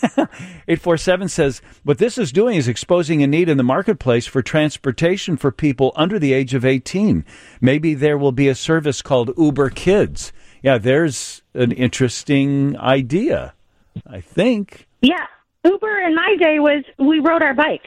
eight four seven says, what this is doing is exposing a need in the marketplace for transportation for people under the age of eighteen. Maybe there will be a service called Uber Kids. Yeah, there's an interesting idea, I think. Yeah, Uber in my day was we rode our bikes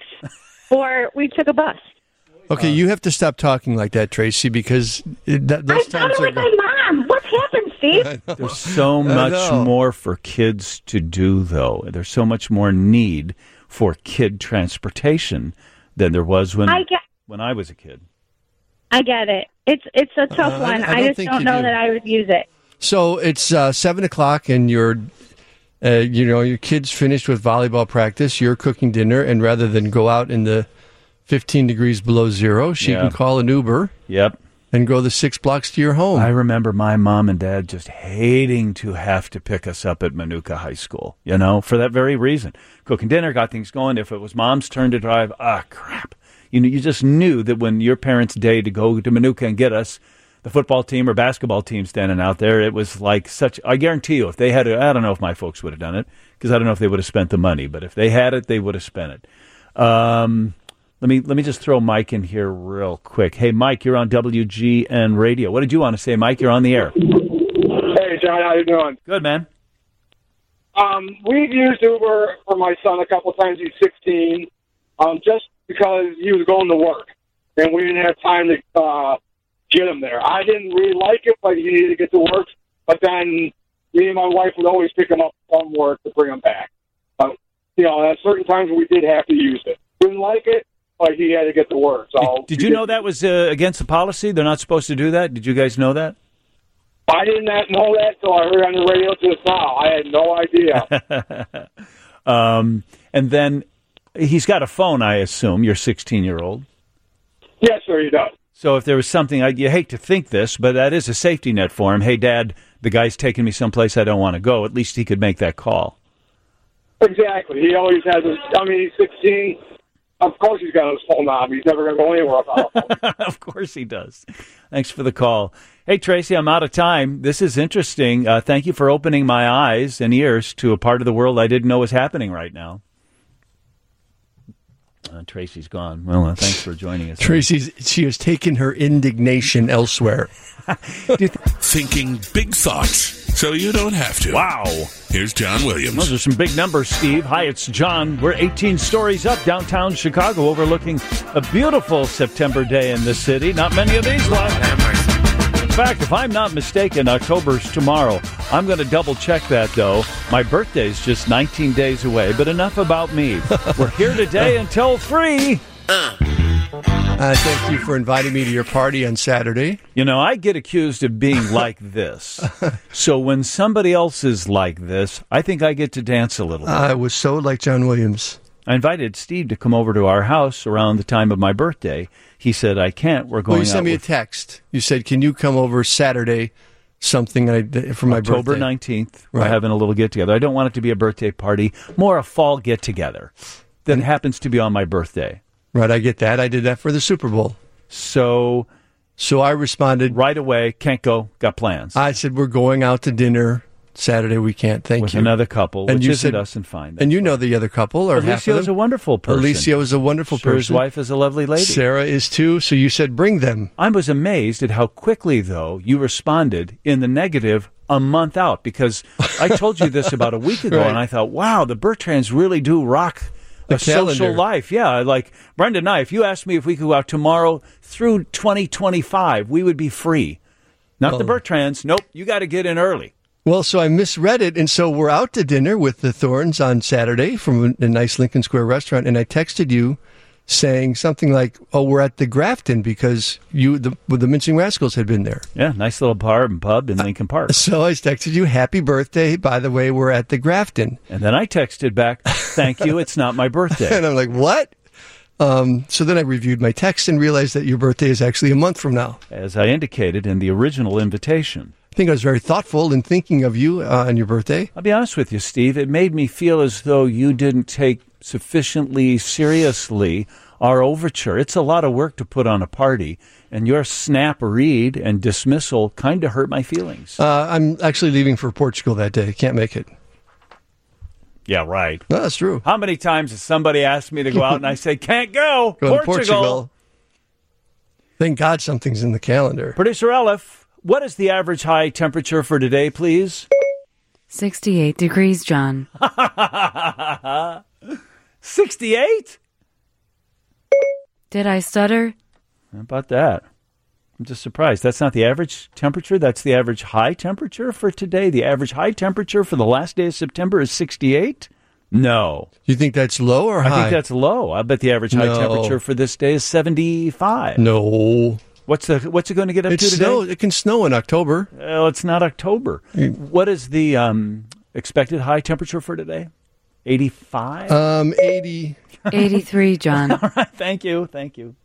or we took a bus. Okay, you have to stop talking like that, Tracy, because it, that, those I times sounded are like my mom. What's happened, Steve? There's so much more for kids to do, though. There's so much more need for kid transportation than there was when I get, when I was a kid. I get it. It's it's a tough Uh, I- one. I I, don't just think don't you know do. that I would use it. So it's uh, seven o'clock, and you're, uh, you know, your kid's finished with volleyball practice. You're cooking dinner, and rather than go out in the fifteen degrees below zero, she Yeah. can call an Uber. Yep. And go the six blocks to your home. I remember my mom and dad just hating to have to pick us up at Manuka High School, you know, for that very reason. Cooking dinner, got things going. If it was mom's turn to drive, ah, crap. You know, you just knew that when your parents' day to go to Manuka and get us, the football team or basketball team standing out there, it was like such, I guarantee you, if they had it, I don't know if my folks would have done it, because I don't know if they would have spent the money, but if they had it, they would have spent it. Um... Let me let me just throw Mike in here real quick. Hey, Mike, you're on W G N Radio. What did you want to say, Mike? You're on the air. Hey, John, how you doing? Good, man. Um, we've used Uber for my son a couple times. He's sixteen, um, just because he was going to work, and we didn't have time to uh, get him there. I didn't really like it, but he needed to get to work. But then me and my wife would always pick him up from work to bring him back. Uh, you know, at certain times we did have to use it. Didn't like it. Like he had to get to work. So did, did you know that was uh, against the policy? They're not supposed to do that? Did you guys know that? I did not know that until I heard on the radio just now. I had no idea. um, and then he's got a phone, I assume, your sixteen-year-old. Yes, sir, he does. So if there was something, I, you hate to think this, but that is a safety net for him. Hey, Dad, the guy's taking me someplace I don't want to go. At least he could make that call. Exactly. He always has his, I mean, he's sixteen. Of course he's got his phone on. He's never going to go anywhere without a phone. Of course he does. Thanks for the call. Hey, Tracy, I'm out of time. This is interesting. Uh, thank you for opening my eyes and ears to a part of the world I didn't know was happening right now. Uh, Tracy's gone. Well, uh, thanks for joining us. Tracy's, she has taken her indignation elsewhere. Thinking big thoughts so you don't have to. Wow. Here's John Williams. Those are some big numbers, Steve. Hi, it's John. We're eighteen stories up downtown Chicago, overlooking a beautiful September day in the city. Not many of these left. In fact, if I'm not mistaken, October's tomorrow. I'm going to double check that, though. My birthday's just nineteen days away, but enough about me. We're here today until three. Uh, thank you for inviting me to your party on Saturday. You know, I get accused of being like this. So when somebody else is like this, I think I get to dance a little bit. I was so like John Williams. I invited Steve to come over to our house around the time of my birthday. He said, I can't. We're going well, you sent out me with a text. You said, can you come over Saturday, something I, for my October birthday? October nineteenth. We're right. having a little get-together. I don't want it to be a birthday party, more a fall get-together that and, happens to be on my birthday. Right, I get that. I did that for the Super Bowl. So... So I responded... Right away, can't go, got plans. I said, we're going out to dinner Saturday. We can't, thank with you. With another couple, and which you isn't said, us and fine. And you fine. know the other couple, or half of them. Alicia's a wonderful person. Alicia is a wonderful sure, person. His wife is a lovely lady. Sarah is too, so you said bring them. I was amazed at how quickly, though, you responded in the negative a month out, because I told you this about a week ago, right. and I thought, wow, the Bertrands really do rock the a calendar. social life. Yeah, like Brenda and I, if you asked me if we could go out tomorrow through twenty twenty-five, we would be free. Not oh. the Bertrands. Nope, you got to get in early. Well, so I misread it, and so we're out to dinner with the Thorns on Saturday from a nice Lincoln Square restaurant, and I texted you saying something like, oh, we're at the Grafton because you, the, the Mincing Rascals had been there. Yeah, nice little bar and pub in Lincoln Park. Uh, so I texted you, happy birthday, by the way, we're at the Grafton. And then I texted back, thank you, it's not my birthday. And I'm like, what? Um, so then I reviewed my text and realized that your birthday is actually a month from now. As I indicated in the original invitation. I think I was very thoughtful in thinking of you uh, on your birthday. I'll be honest with you, Steve. It made me feel as though you didn't take sufficiently seriously our overture. It's a lot of work to put on a party, and your snap read and dismissal kind of hurt my feelings. Uh, I'm actually leaving for Portugal that day. Can't make it. Yeah, right. No, that's true. How many times has somebody asked me to go out and I say, can't go, go Portugal. Portugal. Thank God something's in the calendar. Producer Elif, what is the average high temperature for today, please? sixty-eight degrees, John. sixty-eight? Did I stutter? How about that? I'm just surprised. That's not the average temperature. That's the average high temperature for today. The average high temperature for the last day of September is sixty-eight? No. You think that's low or high? I think that's low. I bet the average high no. temperature for this day is seventy-five. No. What's the what's it going to get up it to today? Snow, it can snow in October. Well, it's not October. Mm. What is the um, expected high temperature for today? eighty-five? Um, eighty. eighty-three, John. All right, thank you, thank you.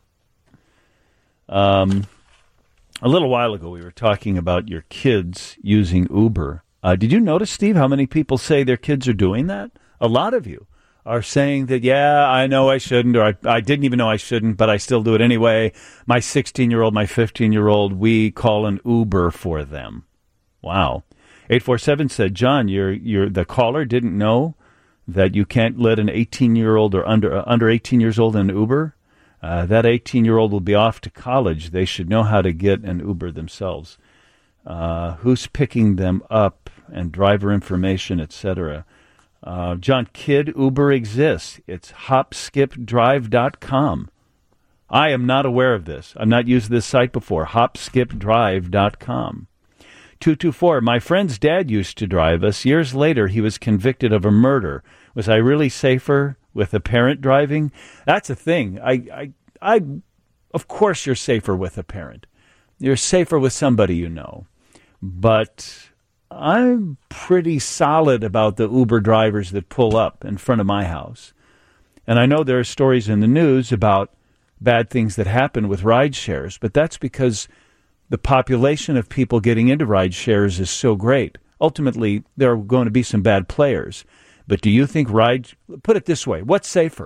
Um, a little while ago, we were talking about your kids using Uber. Uh, did you notice, Steve, how many people say their kids are doing that? A lot of you are saying that, yeah, I know I shouldn't, or I, I didn't even know I shouldn't, but I still do it anyway. My sixteen-year-old, my fifteen-year-old, we call an Uber for them. Wow. eight four seven said, John, you're, you're, the caller didn't know that you can't let an eighteen-year-old or under uh, under eighteen years old in an Uber. Uh, that eighteen-year-old will be off to college. They should know how to get an Uber themselves. Uh, who's picking them up and driver information, et cetera. Uh, John, Kid Uber exists. It's hop skip drive dot com. I am not aware of this. I've not used this site before. hop skip drive dot com. two two four, my friend's dad used to drive us. Years later, he was convicted of a murder. Was I really safer with a parent driving? That's a thing. I, I, I, of course you're safer with a parent. You're safer with somebody you know. But I'm pretty solid about the Uber drivers that pull up in front of my house. And I know there are stories in the news about bad things that happen with ride shares, but that's because the population of people getting into ride shares is so great. Ultimately, there are going to be some bad players. But do you think ride... Put it this way. What's safer?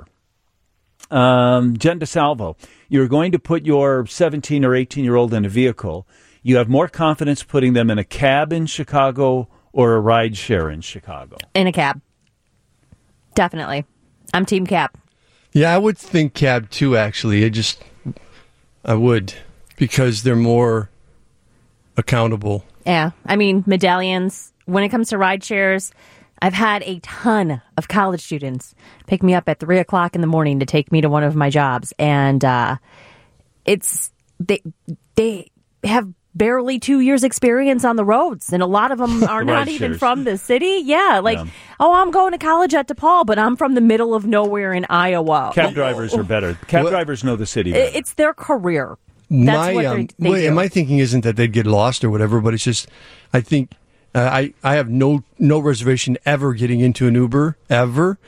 Um, Jen DeSalvo, you're going to put your seventeen or eighteen-year-old in a vehicle. You have more confidence putting them in a cab in Chicago or a ride share in Chicago? In a cab. Definitely. I'm team cab. Yeah, I would think cab too, actually. I just... I would. Because they're more accountable. Yeah. I mean, medallions. When it comes to ride shares, I've had a ton of college students pick me up at three o'clock in the morning to take me to one of my jobs. And uh, it's... They, they have barely two years experience on the roads, and a lot of them are not even shares. From the city. Yeah, like, yeah. oh, I'm going to college at DePaul, but I'm from the middle of nowhere in Iowa. Cab drivers are better. Cab what? drivers know the city better. It's their career. That's my, what um, they well, do. my thinking isn't that they'd get lost or whatever, but it's just, I think, uh, I, I have no no reservation ever getting into an Uber, ever.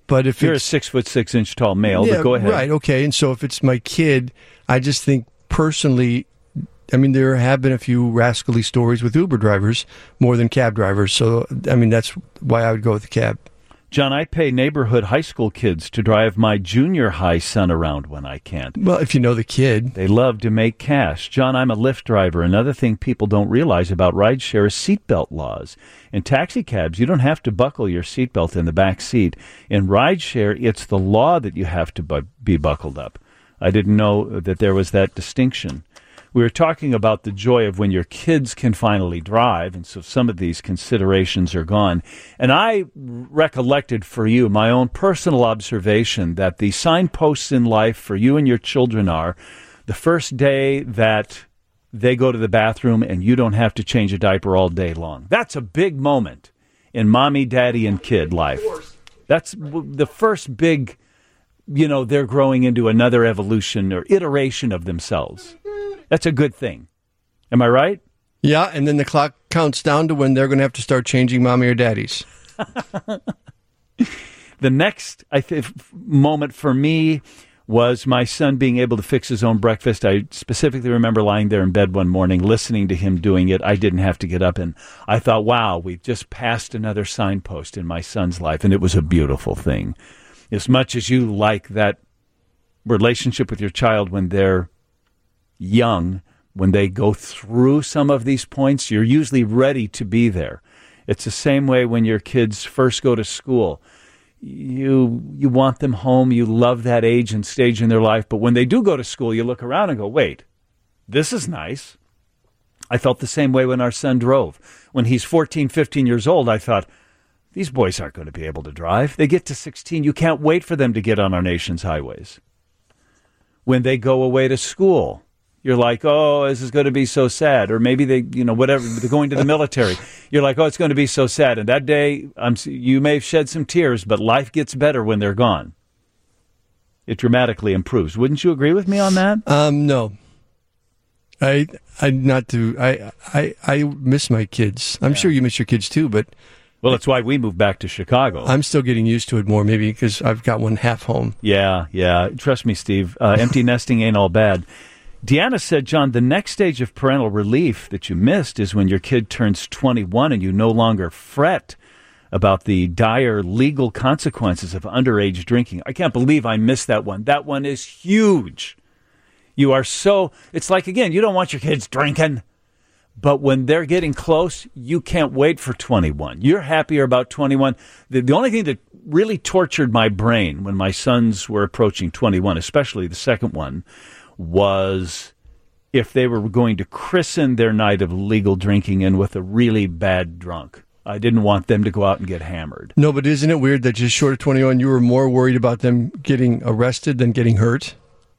but if you're it's, a six foot six inch tall male, yeah, but go ahead. Right, okay. And so if it's my kid, I just think personally, I mean, there have been a few rascally stories with Uber drivers more than cab drivers. So, I mean, that's why I would go with the cab. John, I pay neighborhood high school kids to drive my junior high son around when I can. Well, if you know the kid. They love to make cash. John, I'm a Lyft driver. Another thing people don't realize about rideshare is seatbelt laws. In taxi cabs, you don't have to buckle your seatbelt in the back seat. In rideshare, it's the law that you have to bu- be buckled up. I didn't know that there was that distinction. We were talking about the joy of when your kids can finally drive, and so some of these considerations are gone. And I recollected for you my own personal observation that the signposts in life for you and your children are the first day that they go to the bathroom and you don't have to change a diaper all day long. That's a big moment in mommy, daddy, and kid life. That's the first big, you know, they're growing into another evolution or iteration of themselves. That's a good thing. Am I right? Yeah, and then the clock counts down to when they're going to have to start changing mommy or daddies. The next I th- moment for me was my son being able to fix his own breakfast. I specifically remember lying there in bed one morning, listening to him doing it. I didn't have to get up, and I thought, wow, we've just passed another signpost in my son's life, and it was a beautiful thing. As much as you like that relationship with your child when they're young, when they go through some of these points, you're usually ready to be there. It's the same way when your kids first go to school. You you want them home, you love that age and stage in their life, but when they do go to school, you look around and go, wait, this is nice. I felt the same way when our son drove. When he's fourteen, fifteen years old, I thought, these boys aren't going to be able to drive. They get to sixteen, you can't wait for them to get on our nation's highways. When they go away to school, you're like, oh, this is going to be so sad. Or maybe they, you know, whatever, they're going to the military. You're like, oh, it's going to be so sad. And that day, I'm, you may have shed some tears, but life gets better when they're gone. It dramatically improves. Wouldn't you agree with me on that? Um, no. I, I not to, I, I, I miss my kids. I'm yeah. sure you miss your kids too, but. Well, that's why we moved back to Chicago. I'm still getting used to it more, maybe because I've got one half home. Yeah, yeah. Trust me, Steve. Uh, empty nesting ain't all bad. Deanna said, John, the next stage of parental relief that you missed is when your kid turns twenty-one and you no longer fret about the dire legal consequences of underage drinking. I can't believe I missed that one. That one is huge. You are so, it's like, again, you don't want your kids drinking, but when they're getting close, you can't wait for twenty-one. You're happier about twenty-one. The, the only thing that really tortured my brain when my sons were approaching twenty-one, especially the second one, was if they were going to christen their night of legal drinking in with a really bad drunk. I didn't want them to go out and get hammered. No, but isn't it weird that just short of twenty-one, you were more worried about them getting arrested than getting hurt?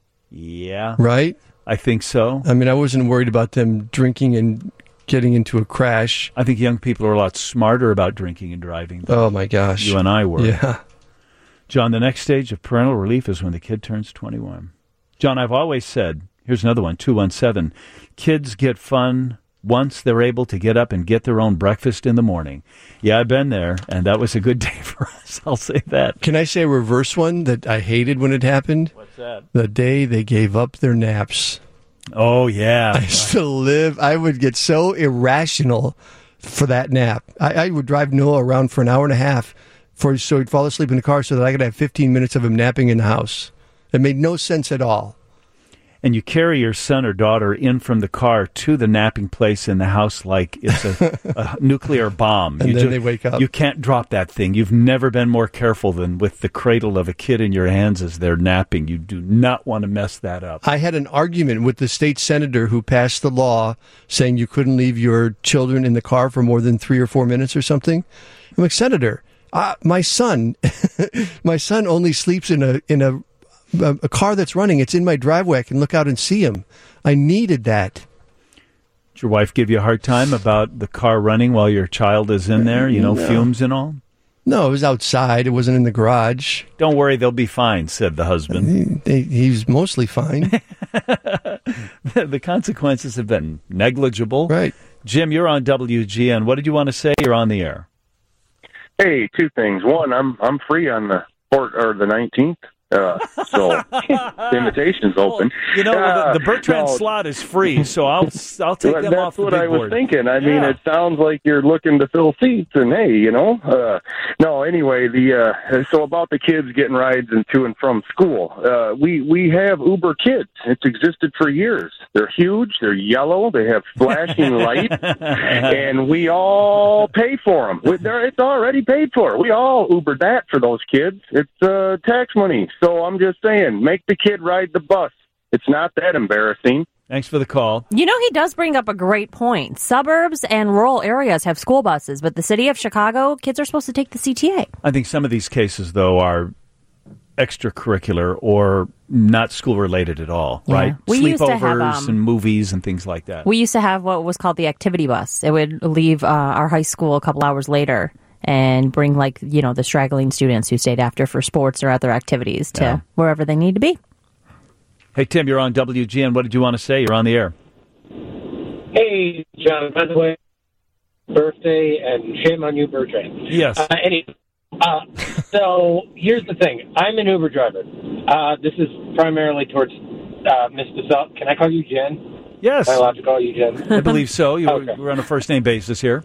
Yeah. Right? I think so. I mean, I wasn't worried about them drinking and getting into a crash. I think young people are a lot smarter about drinking and driving than oh, my gosh. you and I were. Yeah. John, the next stage of parental relief is when the kid turns twenty-one. John, I've always said, here's another one, two one seven, kids get fun once they're able to get up and get their own breakfast in the morning. Yeah, I've been there, and that was a good day for us. I'll say that. Can I say a reverse one that I hated when it happened? What's that? The day they gave up their naps. Oh, yeah. I still live. I would get so irrational for that nap. I, I would drive Noah around for an hour and a half for so he'd fall asleep in the car so that I could have fifteen minutes of him napping in the house. It made no sense at all. And you carry your son or daughter in from the car to the napping place in the house like it's a, a nuclear bomb. And you then ju- they wake up. You can't drop that thing. You've never been more careful than with the cradle of a kid in your hands as they're napping. You do not want to mess that up. I had an argument with the state senator who passed the law saying you couldn't leave your children in the car for more than three or four minutes or something. I'm like, Senator, uh, my son, my son only sleeps in a in a a car that's running. It's in my driveway. I can look out and see him. I needed that. Did your wife give you a hard time about the car running while your child is in there, you know, no. fumes and all? No, it was outside. It wasn't in the garage. Don't worry, they'll be fine, said the husband. He, he's mostly fine. The consequences have been negligible. Right. Jim, you're on W G N. What did you want to say? You're on the air. Hey, two things. One, I'm I'm free on the or, or the nineteenth. Uh, so the invitation's open. Well, you know, uh, the, the Bertrand no, slot is free, so I'll I'll take them off the big board. That's what I was thinking. I yeah. mean, it sounds like you're looking to fill seats, and hey, you know, uh, no. Anyway, the uh, so about the kids getting rides and to and from school. Uh, we we have Uber Kids. It's existed for years. They're huge. They're yellow. They have flashing lights, and we all pay for them. It's already paid for. We all Ubered that for those kids. It's uh, tax money. So I'm just saying, make the kid ride the bus. It's not that embarrassing. Thanks for the call. You know, he does bring up a great point. Suburbs and rural areas have school buses, but the city of Chicago, kids are supposed to take the C T A. I think some of these cases, though, are extracurricular or not school-related at all, Yeah. right? We Sleepovers used to have, um, and movies and things like that. We used to have what was called the activity bus. It would leave uh, our high school a couple hours later and bring, like, you know, the straggling students who stayed after for sports or other activities to Yeah. wherever they need to be. Hey, Tim, you're on W G N. What did you want to say? You're on the air. Hey, John, by the way, birthday and shame on you, Bertrand. Yes. Uh, anyway, uh, so here's the thing. I'm an Uber driver. Uh, this is primarily towards uh, Miss DeSalt. Can I call you Jen? Yes. Am I allowed to call you Jen? I believe so. You, Okay. We're on a first-name basis here.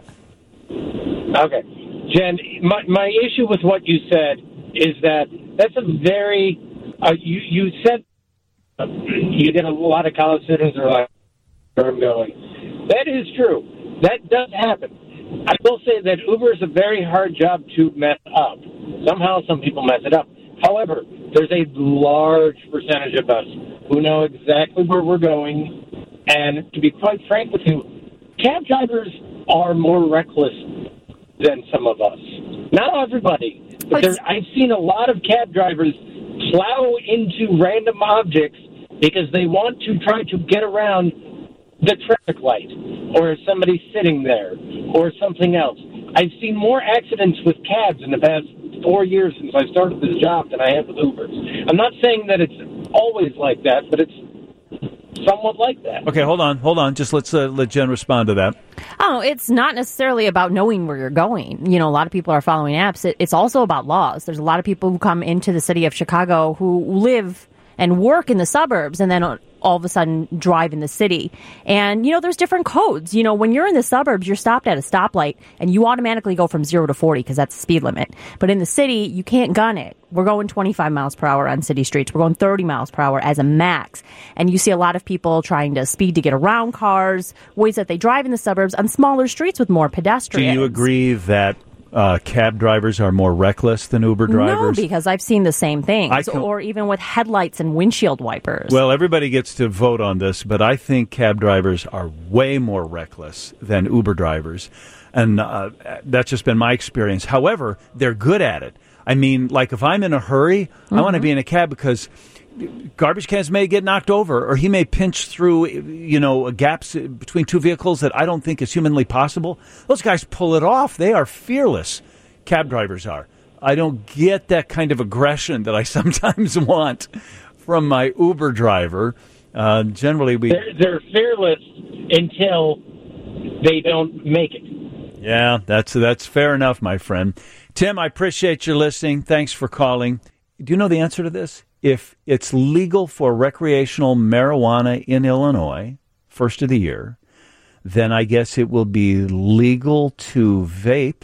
Okay. Jen, my, my issue with what you said is that that's a very, uh, you, you said uh, you get a lot of college students are like, where I'm going. That is true. That does happen. I will say that Uber is a very hard job to mess up. Somehow some people mess it up. However, there's a large percentage of us who know exactly where we're going. And to be quite frank with you, cab drivers are more reckless than some of us. Not everybody, but there, I've seen a lot of cab drivers plow into random objects because they want to try to get around the traffic light or somebody sitting there or something else. I've seen more accidents with cabs in the past four years since I started this job than I have with Ubers. I'm not saying that it's always like that, but it's somewhat like that. Okay, hold on, hold on. Just let's uh, let Jen respond to that. Oh, it's not necessarily about knowing where you're going. You know, a lot of people are following apps. It, it's also about laws. There's a lot of people who come into the city of Chicago who live and work in the suburbs and then all of a sudden drive in the city. And, you know, there's different codes. You know, when you're in the suburbs, you're stopped at a stoplight and you automatically go from zero to forty because that's the speed limit. But in the city, you can't gun it. We're going twenty-five miles per hour on city streets. We're going thirty miles per hour as a max. And you see a lot of people trying to speed to get around cars, ways that they drive in the suburbs on smaller streets with more Do pedestrians. you agree that uh, cab drivers are more reckless than Uber drivers? No, because I've seen the same things. can- Or even with headlights and windshield wipers. Well, everybody gets to vote on this, but I think cab drivers are way more reckless than Uber drivers. And uh, that's just been my experience. However, they're good at it. I mean, like if I'm in a hurry, mm-hmm. I want to be in a cab because garbage cans may get knocked over or he may pinch through, you know, gaps between two vehicles that I don't think is humanly possible. Those guys pull it off. They are fearless. Cab drivers are. I don't get that kind of aggression that I sometimes want from my Uber driver. Uh, generally, we... They're, they're fearless until they don't make it. Yeah, that's that's fair enough, my friend. Tim, I appreciate your listening. Thanks for calling. Do you know the answer to this? If it's legal for recreational marijuana in Illinois, first of the year, then I guess it will be legal to vape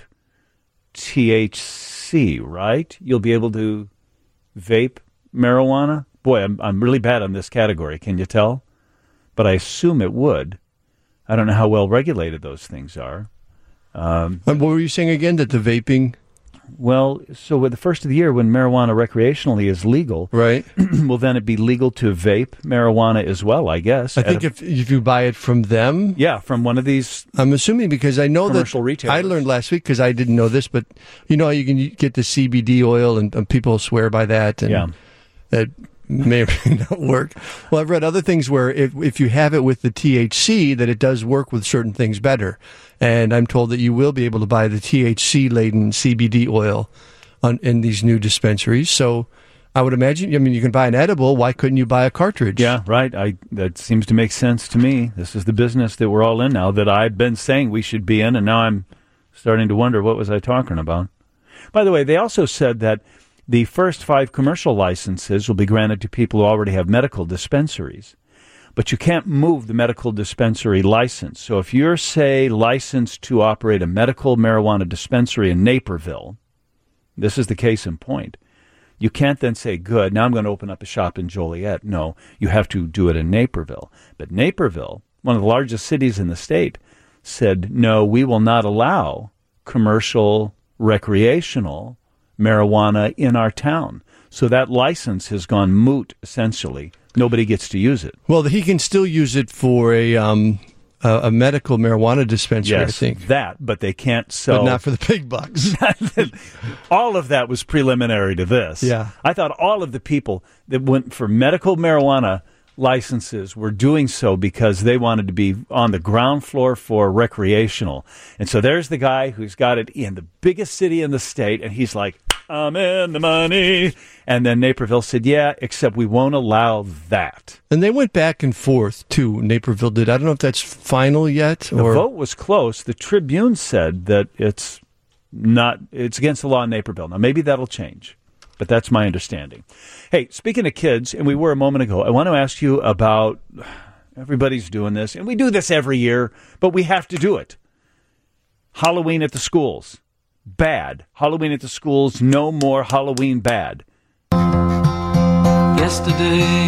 T H C, right? You'll be able to vape marijuana? Boy, I'm I'm really bad on this category, can you tell? But I assume it would. I don't know how well regulated those things are. Um, and what were you saying again, that the vaping... Well, so with the first of the year when marijuana recreationally is legal, right? Will then it be legal to vape marijuana as well, I guess? I think a, if if you buy it from them. Yeah, from one of these I'm assuming because I know commercial that retailers. I learned last week because I didn't know this, but you know how you can get the C B D oil and, and people swear by that. And yeah. That may or may not work. Well, I've read other things where if, if you have it with the T H C, that it does work with certain things better. And I'm told that you will be able to buy the T H C-laden C B D oil on, in these new dispensaries. So I would imagine, I mean, you can buy an edible. Why couldn't you buy a cartridge? Yeah, right. I That seems to make sense to me. This is the business that we're all in now that I've been saying we should be in, and now I'm starting to wonder what was I talking about. By the way, they also said that The first five commercial licenses will be granted to people who already have medical dispensaries. But you can't move the medical dispensary license. So if you're, say, licensed to operate a medical marijuana dispensary in Naperville, this is the case in point, you can't then say, good, now I'm going to open up a shop in Joliet. No, you have to do it in Naperville. But Naperville, one of the largest cities in the state, said, no, we will not allow commercial, recreational marijuana in our town. So that license has gone moot, essentially. Nobody gets to use it. Well, he can still use it for a um, a, a medical marijuana dispensary, yes, I think. that, but they can't sell. But not for the big bucks. All of that was preliminary to this. Yeah. I thought all of the people that went for medical marijuana licenses were doing so because they wanted to be on the ground floor for recreational. And so there's the guy who's got it in the biggest city in the state, and he's like, I'm in the money. And then Naperville said, yeah, except we won't allow that. And they went back and forth, too, Naperville did. I don't know if that's final yet. Or... The vote was close. The Tribune said that it's not, it's against the law in Naperville. Now, maybe that'll change, but that's my understanding. Hey, speaking of kids, and we were a moment ago, I want to ask you about, everybody's doing this, and we do this every year, but we have to do it. Halloween at the schools. Bad. Halloween at the schools. No more Halloween bad. Yesterday,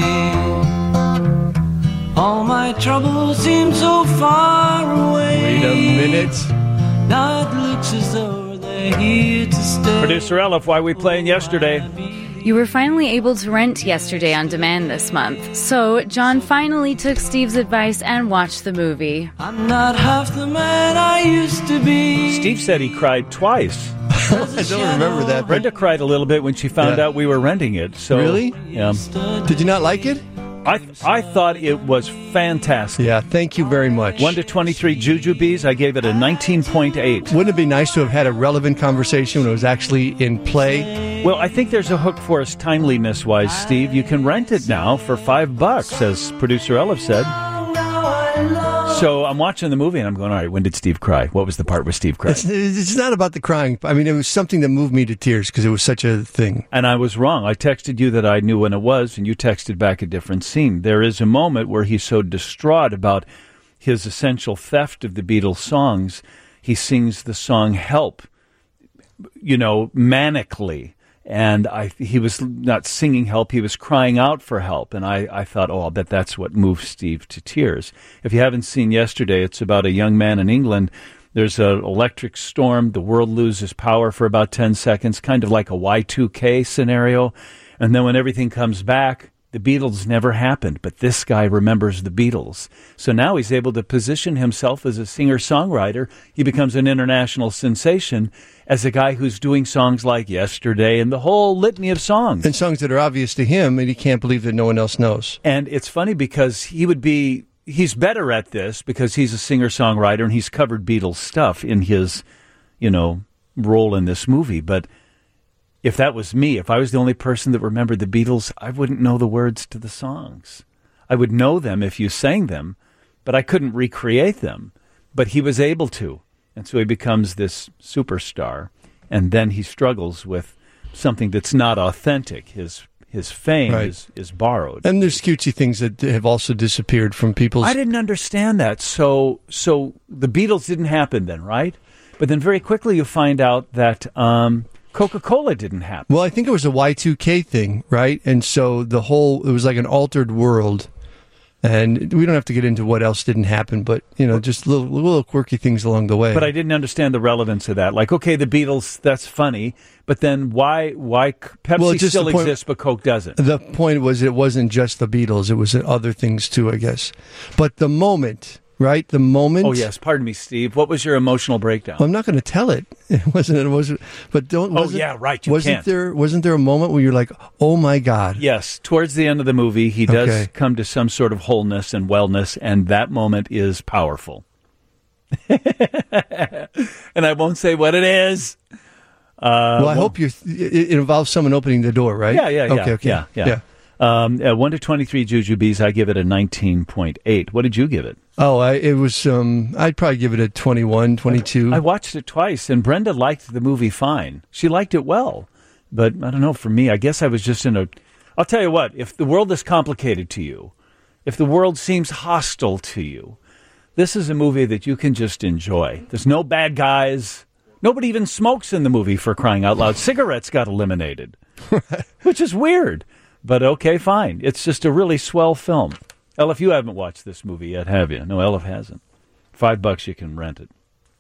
all my troubles seem so far away. Wait a minute. Now it looks as though they're here to stay. Producer Elif, why are we playing Yesterday? You were finally able to rent Yesterday on demand this month. So John finally took Steve's advice and watched the movie. I'm not half the man I used to be. Steve said he cried twice. I don't remember that. Brenda cried a little bit when she found Yeah. out we were renting it. So, Really? Yeah. Did you not like it? I I thought it was fantastic. Yeah, thank you very much. one to twenty-three Jujubes, I gave it a nineteen point eight. Wouldn't it be nice to have had a relevant conversation when it was actually in play? Well, I think there's a hook for us timeliness-wise, Steve. You can rent it now for five bucks, as producer Elif said. So I'm watching the movie and I'm going, all right, when did Steve cry? What was the part where Steve cried? It's, it's not about the crying. I mean, it was something that moved me to tears because it was such a thing. And I was wrong. I texted you that I knew when it was, and you texted back a different scene. There is a moment where he's so distraught about his essential theft of the Beatles songs, he sings the song Help, you know, manically. And I, he was not singing help, he was crying out for help. And I, I thought, oh, I'll bet that's what moved Steve to tears. If you haven't seen Yesterday, it's about a young man in England. There's an electric storm. The world loses power for about ten seconds, kind of like a Y two K scenario. And then when everything comes back, the Beatles never happened, but this guy remembers the Beatles. So now he's able to position himself as a singer-songwriter. He becomes an international sensation as a guy who's doing songs like Yesterday and the whole litany of songs. And songs that are obvious to him, and he can't believe that no one else knows. And it's funny because he would be, he's better at this because he's a singer-songwriter and he's covered Beatles stuff in his, you know, role in this movie. But if that was me, if I was the only person that remembered the Beatles, I wouldn't know the words to the songs. I would know them if you sang them, but I couldn't recreate them. But he was able to. And so he becomes this superstar. And then he struggles with something that's not authentic. His his fame Right. is, is borrowed. And there's cutesy things that have also disappeared from people's... I didn't understand that. So so the Beatles didn't happen then, right? But then very quickly you find out that um, Coca-Cola didn't happen. Well, I think it was a Y two K thing, right? And so the whole, it was like an altered world. And we don't have to get into what else didn't happen, but, you know, just little, little quirky things along the way. But I didn't understand the relevance of that. Like, okay, the Beatles, that's funny, but then why why Pepsi Well, just still the point- exists but Coke doesn't? The point was it wasn't just the Beatles, it was other things too, I guess. But the moment, right? The moment... Oh, yes. Pardon me, Steve. What was your emotional breakdown? Well, I'm not going to tell it. It wasn't. It wasn't. But don't. Oh, wasn't- yeah, right, you wasn't can't. there? Wasn't there a moment where you're like, "Oh my God"? Yes. Towards the end of the movie, he does Okay. come to some sort of wholeness and wellness, and that moment is powerful. And I won't say what it is. Uh, well, I hope you. It, it involves someone opening the door, right? Yeah, yeah, yeah. Okay, okay, yeah, yeah. Um, uh, one to twenty-three Jujubes, I give it a nineteen point eight. What did you give it? Oh, I, it was. Um, I'd probably give it a twenty-one, twenty-two. I watched it twice, and Brenda liked the movie fine. She liked it well, But I don't know, for me, I guess I was just in a... I'll tell you what, if the world is complicated to you, if the world seems hostile to you, this is a movie that you can just enjoy. There's no bad guys. Nobody even smokes in the movie, for crying out loud. Cigarettes got eliminated, which is weird. But okay, fine. It's just a really swell film. Elif, you haven't watched this movie yet, have you? No, Elif hasn't. Five bucks, you can rent it.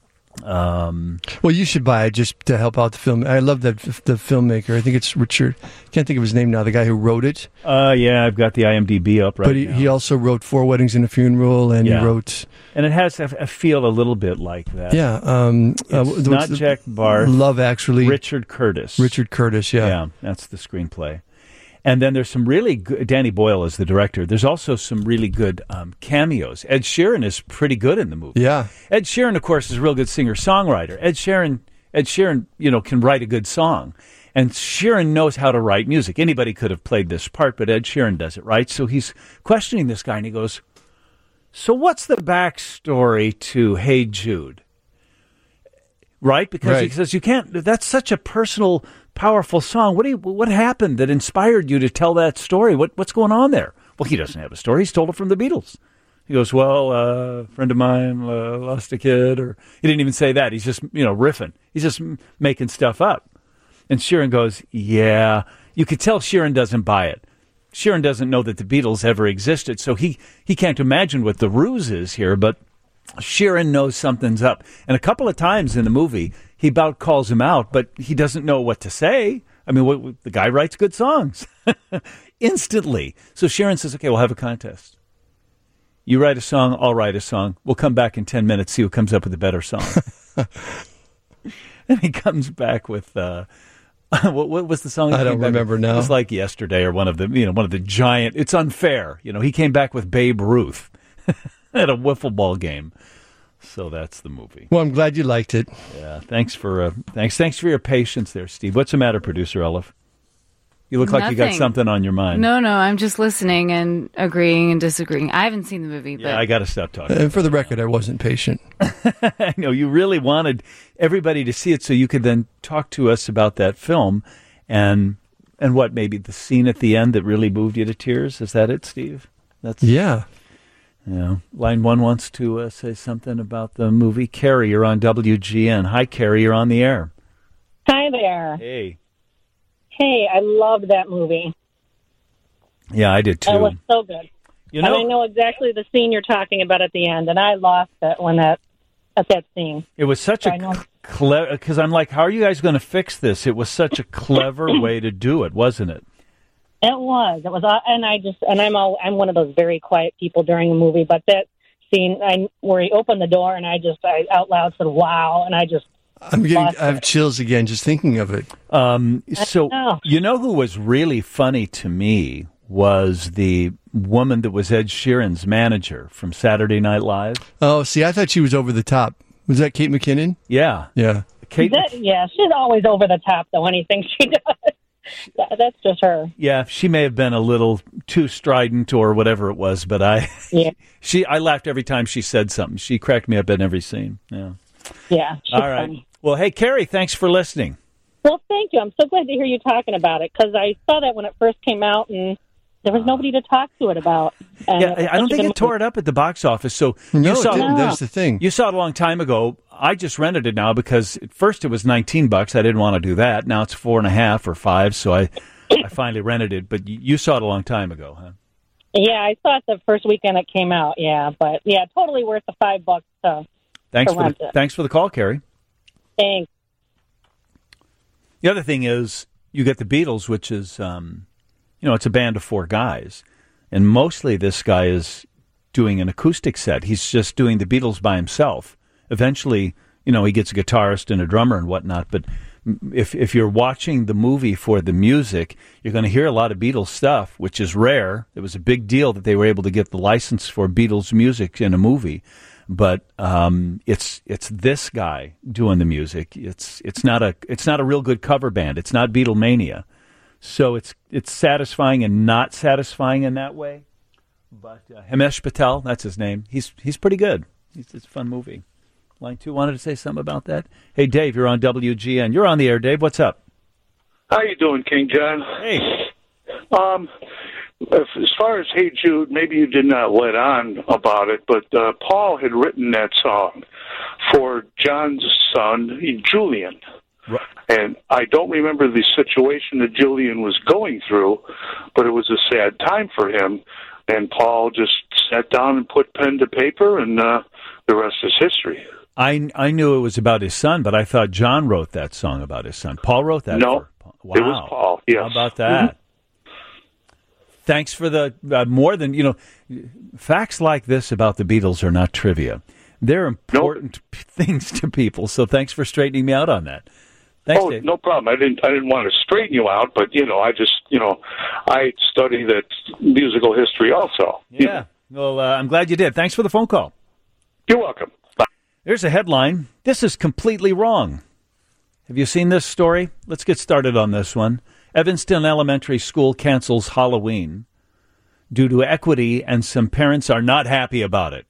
Um, well, you should buy it just to help out the film. I love that the filmmaker. I think it's Richard. Can't think of his name now. The guy who wrote it. Uh, yeah, I've got the IMDb up right But he, now. he also wrote Four Weddings and a Funeral, and Yeah. he wrote. And it has a, a feel a little bit like that. Yeah, um, It's uh, not the- Jack Barth. Love Actually. Richard Curtis. Richard Curtis. Yeah. Yeah, that's the screenplay. And then there's some really good... Danny Boyle is the director. There's also some really good um, cameos. Ed Sheeran is pretty good in the movie. Yeah. Ed Sheeran, of course, is a real good singer-songwriter. Ed Sheeran, Ed Sheeran, you know, can write a good song. And Sheeran knows how to write music. Anybody could have played this part, but Ed Sheeran does it, right? So he's questioning this guy, and he goes, so what's the backstory to Hey Jude? Right? Because he Right. says, you can't... That's such a personal... powerful song. What do you, what happened that inspired you to tell that story? What what's going on there? Well, he doesn't have a story. He's told it from the Beatles. He goes, well, uh, a friend of mine uh, lost a kid, or he didn't even say that. He's just, you know, riffing. He's just m- making stuff up. And Sheeran goes, yeah. You could tell Sheeran doesn't buy it. Sheeran doesn't know that the Beatles ever existed, so he, he can't imagine what the ruse is here, but Sheeran knows something's up. And a couple of times in the movie, he about calls him out, but he doesn't know what to say. I mean, what, the guy writes good songs instantly. So Sheeran says, okay, we'll have a contest. You write a song, I'll write a song. We'll come back in ten minutes, see who comes up with a better song. And he comes back with, uh, what, what was the song? he I don't came back remember with? now. It was like yesterday, or one of the, you know, one of the giant, it's unfair. You know, he came back with Babe Ruth at a wiffle ball game. So that's the movie. Well, I'm glad you liked it. Yeah, thanks for uh, thanks thanks for your patience there, Steve. What's the matter, producer Elif? You look like you got Nothing. something on your mind. No, no, I'm just listening and agreeing and disagreeing. I haven't seen the movie, but Yeah, I got to stop talking. And for the record, I wasn't patient. I know you really wanted everybody to see it, so you could then talk to us about that film, and and what maybe the scene at the end that really moved you to tears. Is that it, Steve? That's Yeah. Yeah. Line one wants to uh, say something about the movie. Carrie, you're on W G N. Hi, Carrie, you're on the air. Hi there. Hey. Hey, I loved that movie. Yeah, I did too. It was so good. You know- and I know exactly the scene you're talking about at the end, and I lost it when that at that scene. It was such I know. a clever, because I'm like, how are you guys going to fix this? It was such a clever way to do it, wasn't it? It was. It was, uh, and I just, and I'm all, I'm one of those very quiet people during a movie, but that scene, I where he opened the door, and I just, I out loud said, "Wow!" and I just. I'm getting, lost I have it. chills again just thinking of it. Um, so, know. you know who was really funny to me was the woman that was Ed Sheeran's manager from Saturday Night Live. Oh, see, I thought she was over the top. Was that Kate McKinnon? Yeah. Yeah. Kate. That- yeah, she's always over the top, though. Anything she does, That- that's just her. Yeah, she may have been a little too strident or whatever it was, but I, Yeah. she, I laughed every time she said something. She cracked me up in every scene. Yeah. Yeah. She's All right. funny. Well, hey, Carrie, thanks for listening. Well, thank you. I'm so glad to hear you talking about it because I saw that when it first came out, and there was nobody to talk to it about. And Yeah, it was I don't such a think good it tore it up at the box office. So No, you it saw didn't. That's the thing. You saw it a long time ago. I just rented it now because at first it was nineteen bucks. I didn't want to do that. Now it's four and a half or five. So I, I finally rented it. But you, you saw it a long time ago, huh? Yeah, I saw it the first weekend it came out. Yeah, but yeah, totally worth the five bucks. To, Thanks to for rent the, it. thanks for the call, Carrie. Thanks. The other thing is you get the Beatles, which is, um, you know, it's a band of four guys. And mostly this guy is doing an acoustic set. He's just doing the Beatles by himself. Eventually, you know, he gets a guitarist and a drummer and whatnot. But if if you're watching the movie for the music, you're going to hear a lot of Beatles stuff, which is rare. It was a big deal that they were able to get the license for Beatles music in a movie. But um, it's it's this guy doing the music. It's it's not a it's not a real good cover band. It's not Beatlemania. So it's it's satisfying and not satisfying in that way. But uh, Himesh Patel, that's his name. He's he's pretty good. It's, it's a fun movie. Line two wanted to say something about that. Hey, Dave, you're on W G N. You're on the air, Dave. What's up? How you doing, King John? Hey. Um, if, as far as Hey Jude, maybe you did not let on about it, but uh, Paul had written that song for John's son, Julian. Right. And I don't remember the situation that Julian was going through, but it was a sad time for him. And Paul just sat down and put pen to paper, and uh, the rest is history. I I knew it was about his son, but I thought John wrote that song about his son. Paul wrote that? No, for, wow. It was Paul, yes. How about that? Mm-hmm. Thanks for the, uh, more than, you know, facts like this about the Beatles are not trivia. They're important nope. things to people, so thanks for straightening me out on that. Thanks, oh, Dave. No problem. I didn't I didn't want to straighten you out, but, you know, I just, you know, I study that musical history also. Yeah. You know. Well, uh, I'm glad you did. Thanks for the phone call. You're welcome. Bye. There's a headline. This is completely wrong. Have you seen this story? Let's get started on this one. Evanston Elementary School cancels Halloween due to equity, and some parents are not happy about it.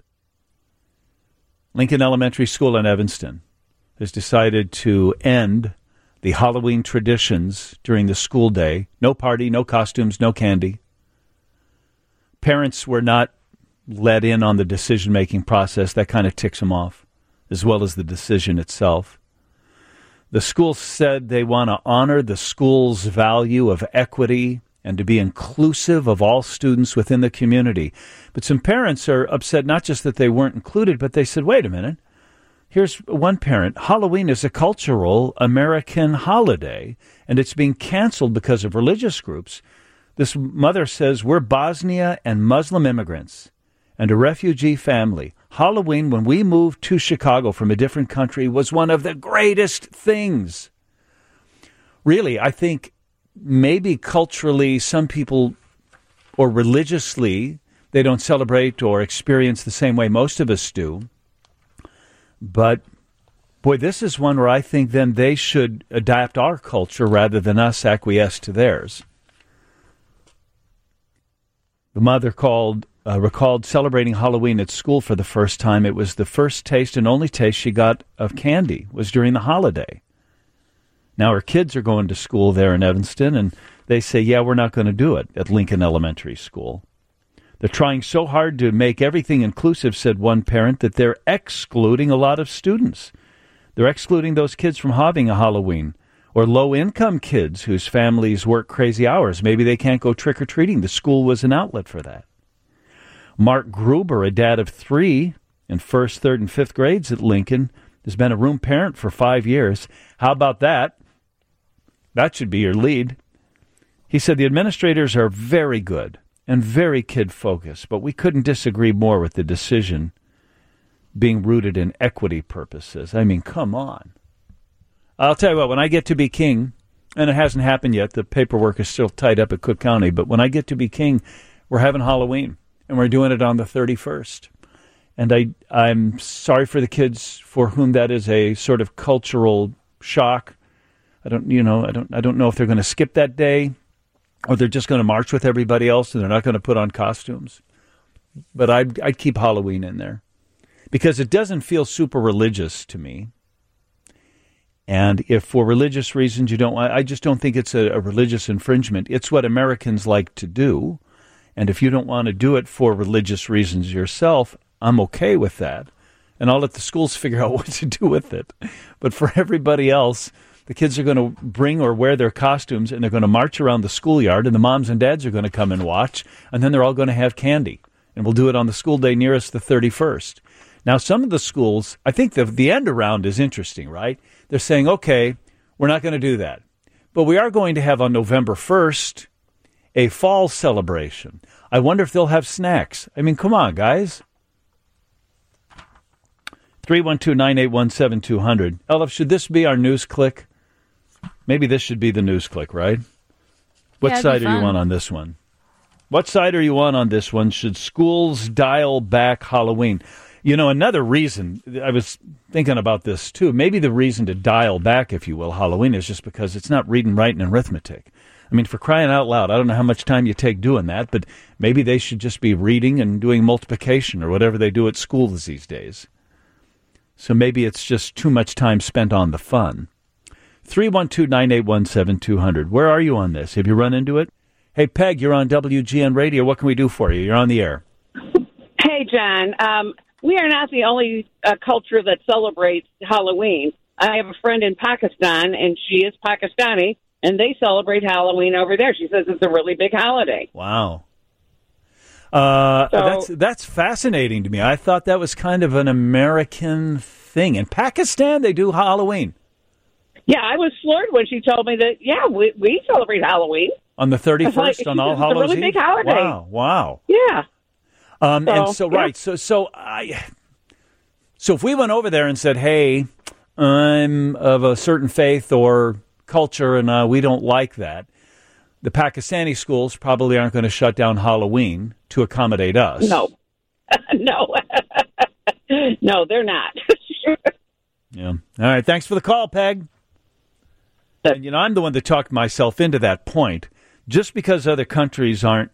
Lincoln Elementary School in Evanston has decided to end the Halloween traditions during the school day. No party, no costumes, no candy. Parents were not let in on the decision-making process. That kind of ticks them off, as well as the decision itself. The school said they want to honor the school's value of equity and to be inclusive of all students within the community. But some parents are upset not just that they weren't included, but they said, wait a minute. Here's one parent. Halloween is a cultural American holiday, and it's being canceled because of religious groups. This mother says, we're Bosnia and Muslim immigrants and a refugee family. Halloween, when we moved to Chicago from a different country, was one of the greatest things. Really, I think maybe culturally some people, or religiously, they don't celebrate or experience the same way most of us do. But, boy, this is one where I think then they should adapt our culture rather than us acquiesce to theirs. The mother called, uh, recalled celebrating Halloween at school for the first time. It was the first taste and only taste she got of candy was during the holiday. Now her kids are going to school there in Evanston, and they say, yeah, we're not going to do it at Lincoln Elementary School. They're trying so hard to make everything inclusive, said one parent, that they're excluding a lot of students. They're excluding those kids from having a Halloween, or low-income kids whose families work crazy hours. Maybe they can't go trick-or-treating. The school was an outlet for that. Mark Gruber, a dad of three in first, third, and fifth grades at Lincoln, has been a room parent for five years. How about that? That should be your lead. He said the administrators are very good and very kid-focused, but we couldn't disagree more with the decision being rooted in equity purposes. I mean, come on. I'll tell you what, when I get to be king, and it hasn't happened yet, the paperwork is still tied up at Cook County, but when I get to be king, we're having Halloween, and we're doing it on the thirty-first. And I, I'm sorry for the kids for whom that is a sort of cultural shock. I don't, you know, I don't, I don't know if they're going to skip that day, or they're just going to march with everybody else, and they're not going to put on costumes. But I'd, I'd keep Halloween in there because it doesn't feel super religious to me. And if for religious reasons you don't want, I just don't think it's a, a religious infringement. It's what Americans like to do. And if you don't want to do it for religious reasons yourself, I'm okay with that. And I'll let the schools figure out what to do with it. But for everybody else, the kids are going to bring or wear their costumes, and they're going to march around the schoolyard, and the moms and dads are going to come and watch, and then they're all going to have candy. And we'll do it on the school day nearest the thirty-first. Now, some of the schools, I think the, the end around is interesting, right? They're saying, okay, we're not going to do that. But we are going to have on November first a fall celebration. I wonder if they'll have snacks. I mean, come on, guys. three one two, nine eight one, seven two zero zero. Elif, should this be our news click? Maybe this should be the news click, right? What yeah, side are you on on this one? What side are you on on this one? Should schools dial back Halloween? You know, another reason, I was thinking about this too, maybe the reason to dial back, if you will, Halloween is just because it's not reading, writing, and arithmetic. I mean, for crying out loud, I don't know how much time you take doing that, but maybe they should just be reading and doing multiplication or whatever they do at schools these days. So maybe it's just too much time spent on the fun. three one two, nine eight one, seven two zero zero. Where are you on this? Have you run into it? Hey, Peg, you're on W G N Radio. What can we do for you? You're on the air. Hey, John. Um, we are not the only uh, culture that celebrates Halloween. I have a friend in Pakistan, and she is Pakistani, and they celebrate Halloween over there. She says it's a really big holiday. Wow. Uh, So- that's that's fascinating to me. I thought that was kind of an American thing. In Pakistan, they do Halloween. Yeah, I was floored when she told me that, yeah, we, we celebrate Halloween. On the thirty-first, Like, on All it's a Hallows really Eve? big holiday. Wow, wow. Yeah. Um, and So, so, yeah. right, so so I, so if we went over there and said, "Hey, I'm of a certain faith or culture, and uh, we don't like that," the Pakistani schools probably aren't going to shut down Halloween to accommodate us. No. no. no, they're not. Yeah. All right. Thanks for the call, Peg. And, you know, I'm the one that talked myself into that point. Just because other countries aren't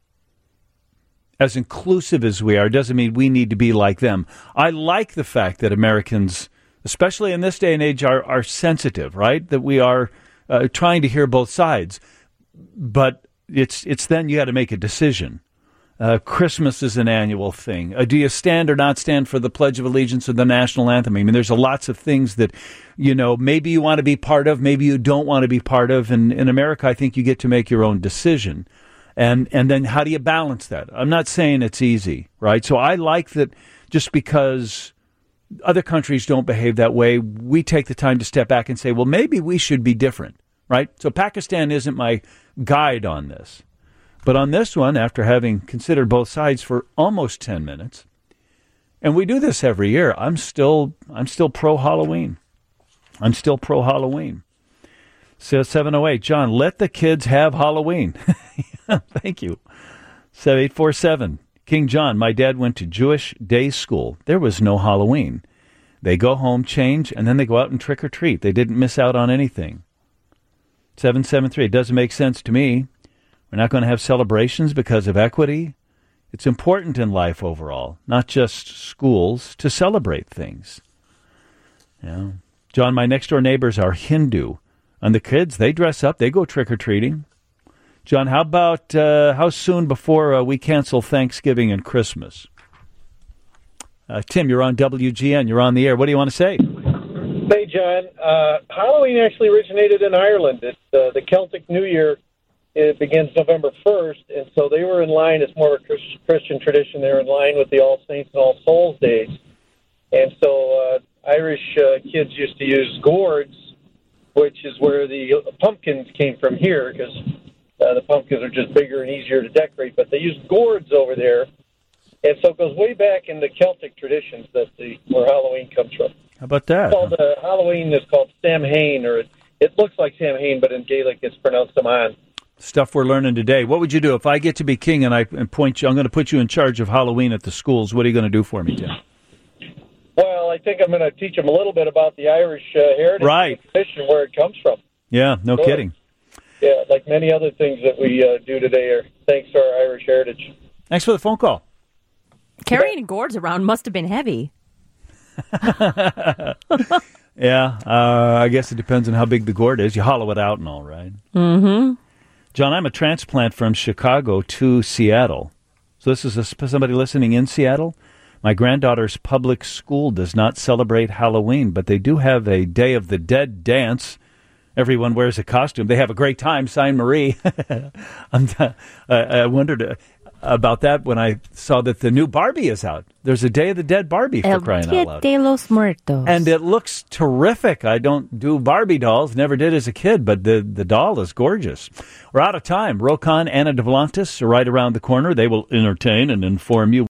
as inclusive as we are doesn't mean we need to be like them. I like the fact that Americans, especially in this day and age, are, are sensitive, right? That we are uh, trying to hear both sides. But it's it's then you got to make a decision. Uh, Christmas is an annual thing. Uh, do you stand or not stand for the Pledge of Allegiance or the national anthem? I mean, there's a lots of things that, you know, maybe you want to be part of, maybe you don't want to be part of. And in America, I think you get to make your own decision. And and then how do you balance that? I'm not saying it's easy, right? So I like that just because other countries don't behave that way, we take the time to step back and say, well, maybe we should be different, right? So Pakistan isn't my guide on this. But on this one, after having considered both sides for almost ten minutes, and we do this every year, I'm still I'm still pro-Halloween. I'm still pro-Halloween. Says seven oh eight, John, let the kids have Halloween. Thank you. seven eight four seven, King John, my dad went to Jewish day school. There was no Halloween. They go home, change, and then they go out and trick-or-treat. They didn't miss out on anything. seven seven three, it doesn't make sense to me. We're not going to have celebrations because of equity. It's important in life overall, not just schools, to celebrate things. Yeah. John, my next-door neighbors are Hindu. And the kids, they dress up, they go trick-or-treating. John, how about uh, how soon before uh, we cancel Thanksgiving and Christmas? Uh, Tim, you're on W G N. You're on the air. What do you want to say? Hey, John. Uh, Halloween actually originated in Ireland. It's uh, the Celtic New Year. It begins November first, and so they were in line. It's more of a Chris- Christian tradition. They're in line with the All Saints and All Souls Days. And so uh, Irish uh, kids used to use gourds, which is where the pumpkins came from here, because uh, the pumpkins are just bigger and easier to decorate. But they use gourds over there, and so it goes way back in the Celtic traditions that the where Halloween comes from. How about that? It's called, uh, Halloween is called Samhain, or it, it looks like Samhain, but in Gaelic it's pronounced Samhain. Stuff we're learning today. What would you do if I get to be king and I and point you? I'm going to put you in charge of Halloween at the schools. What are you going to do for me, Tim? Well, I think I'm going to teach them a little bit about the Irish uh, heritage Right. and tradition, where it comes from. Yeah, no Sure. kidding. Yeah, like many other things that we uh, do today are thanks to our Irish heritage. Thanks for the phone call. Carrying gourds around must have been heavy. Yeah, uh, I guess it depends on how big the gourd is. You hollow it out and all, right? Mm-hmm. John, I'm a transplant from Chicago to Seattle. So this is a, somebody listening in Seattle. My granddaughter's public school does not celebrate Halloween, but they do have a Day of the Dead dance. Everyone wears a costume. They have a great time. Sign Marie. I'm, uh, I wondered uh, about that when I saw that the new Barbie is out. There's a Day of the Dead Barbie, for El crying Dia out loud. de los Muertos. And it looks terrific. I don't do Barbie dolls, never did as a kid, but the, the doll is gorgeous. We're out of time. Rokon, Anna DeVlantis are right around the corner. They will entertain and inform you.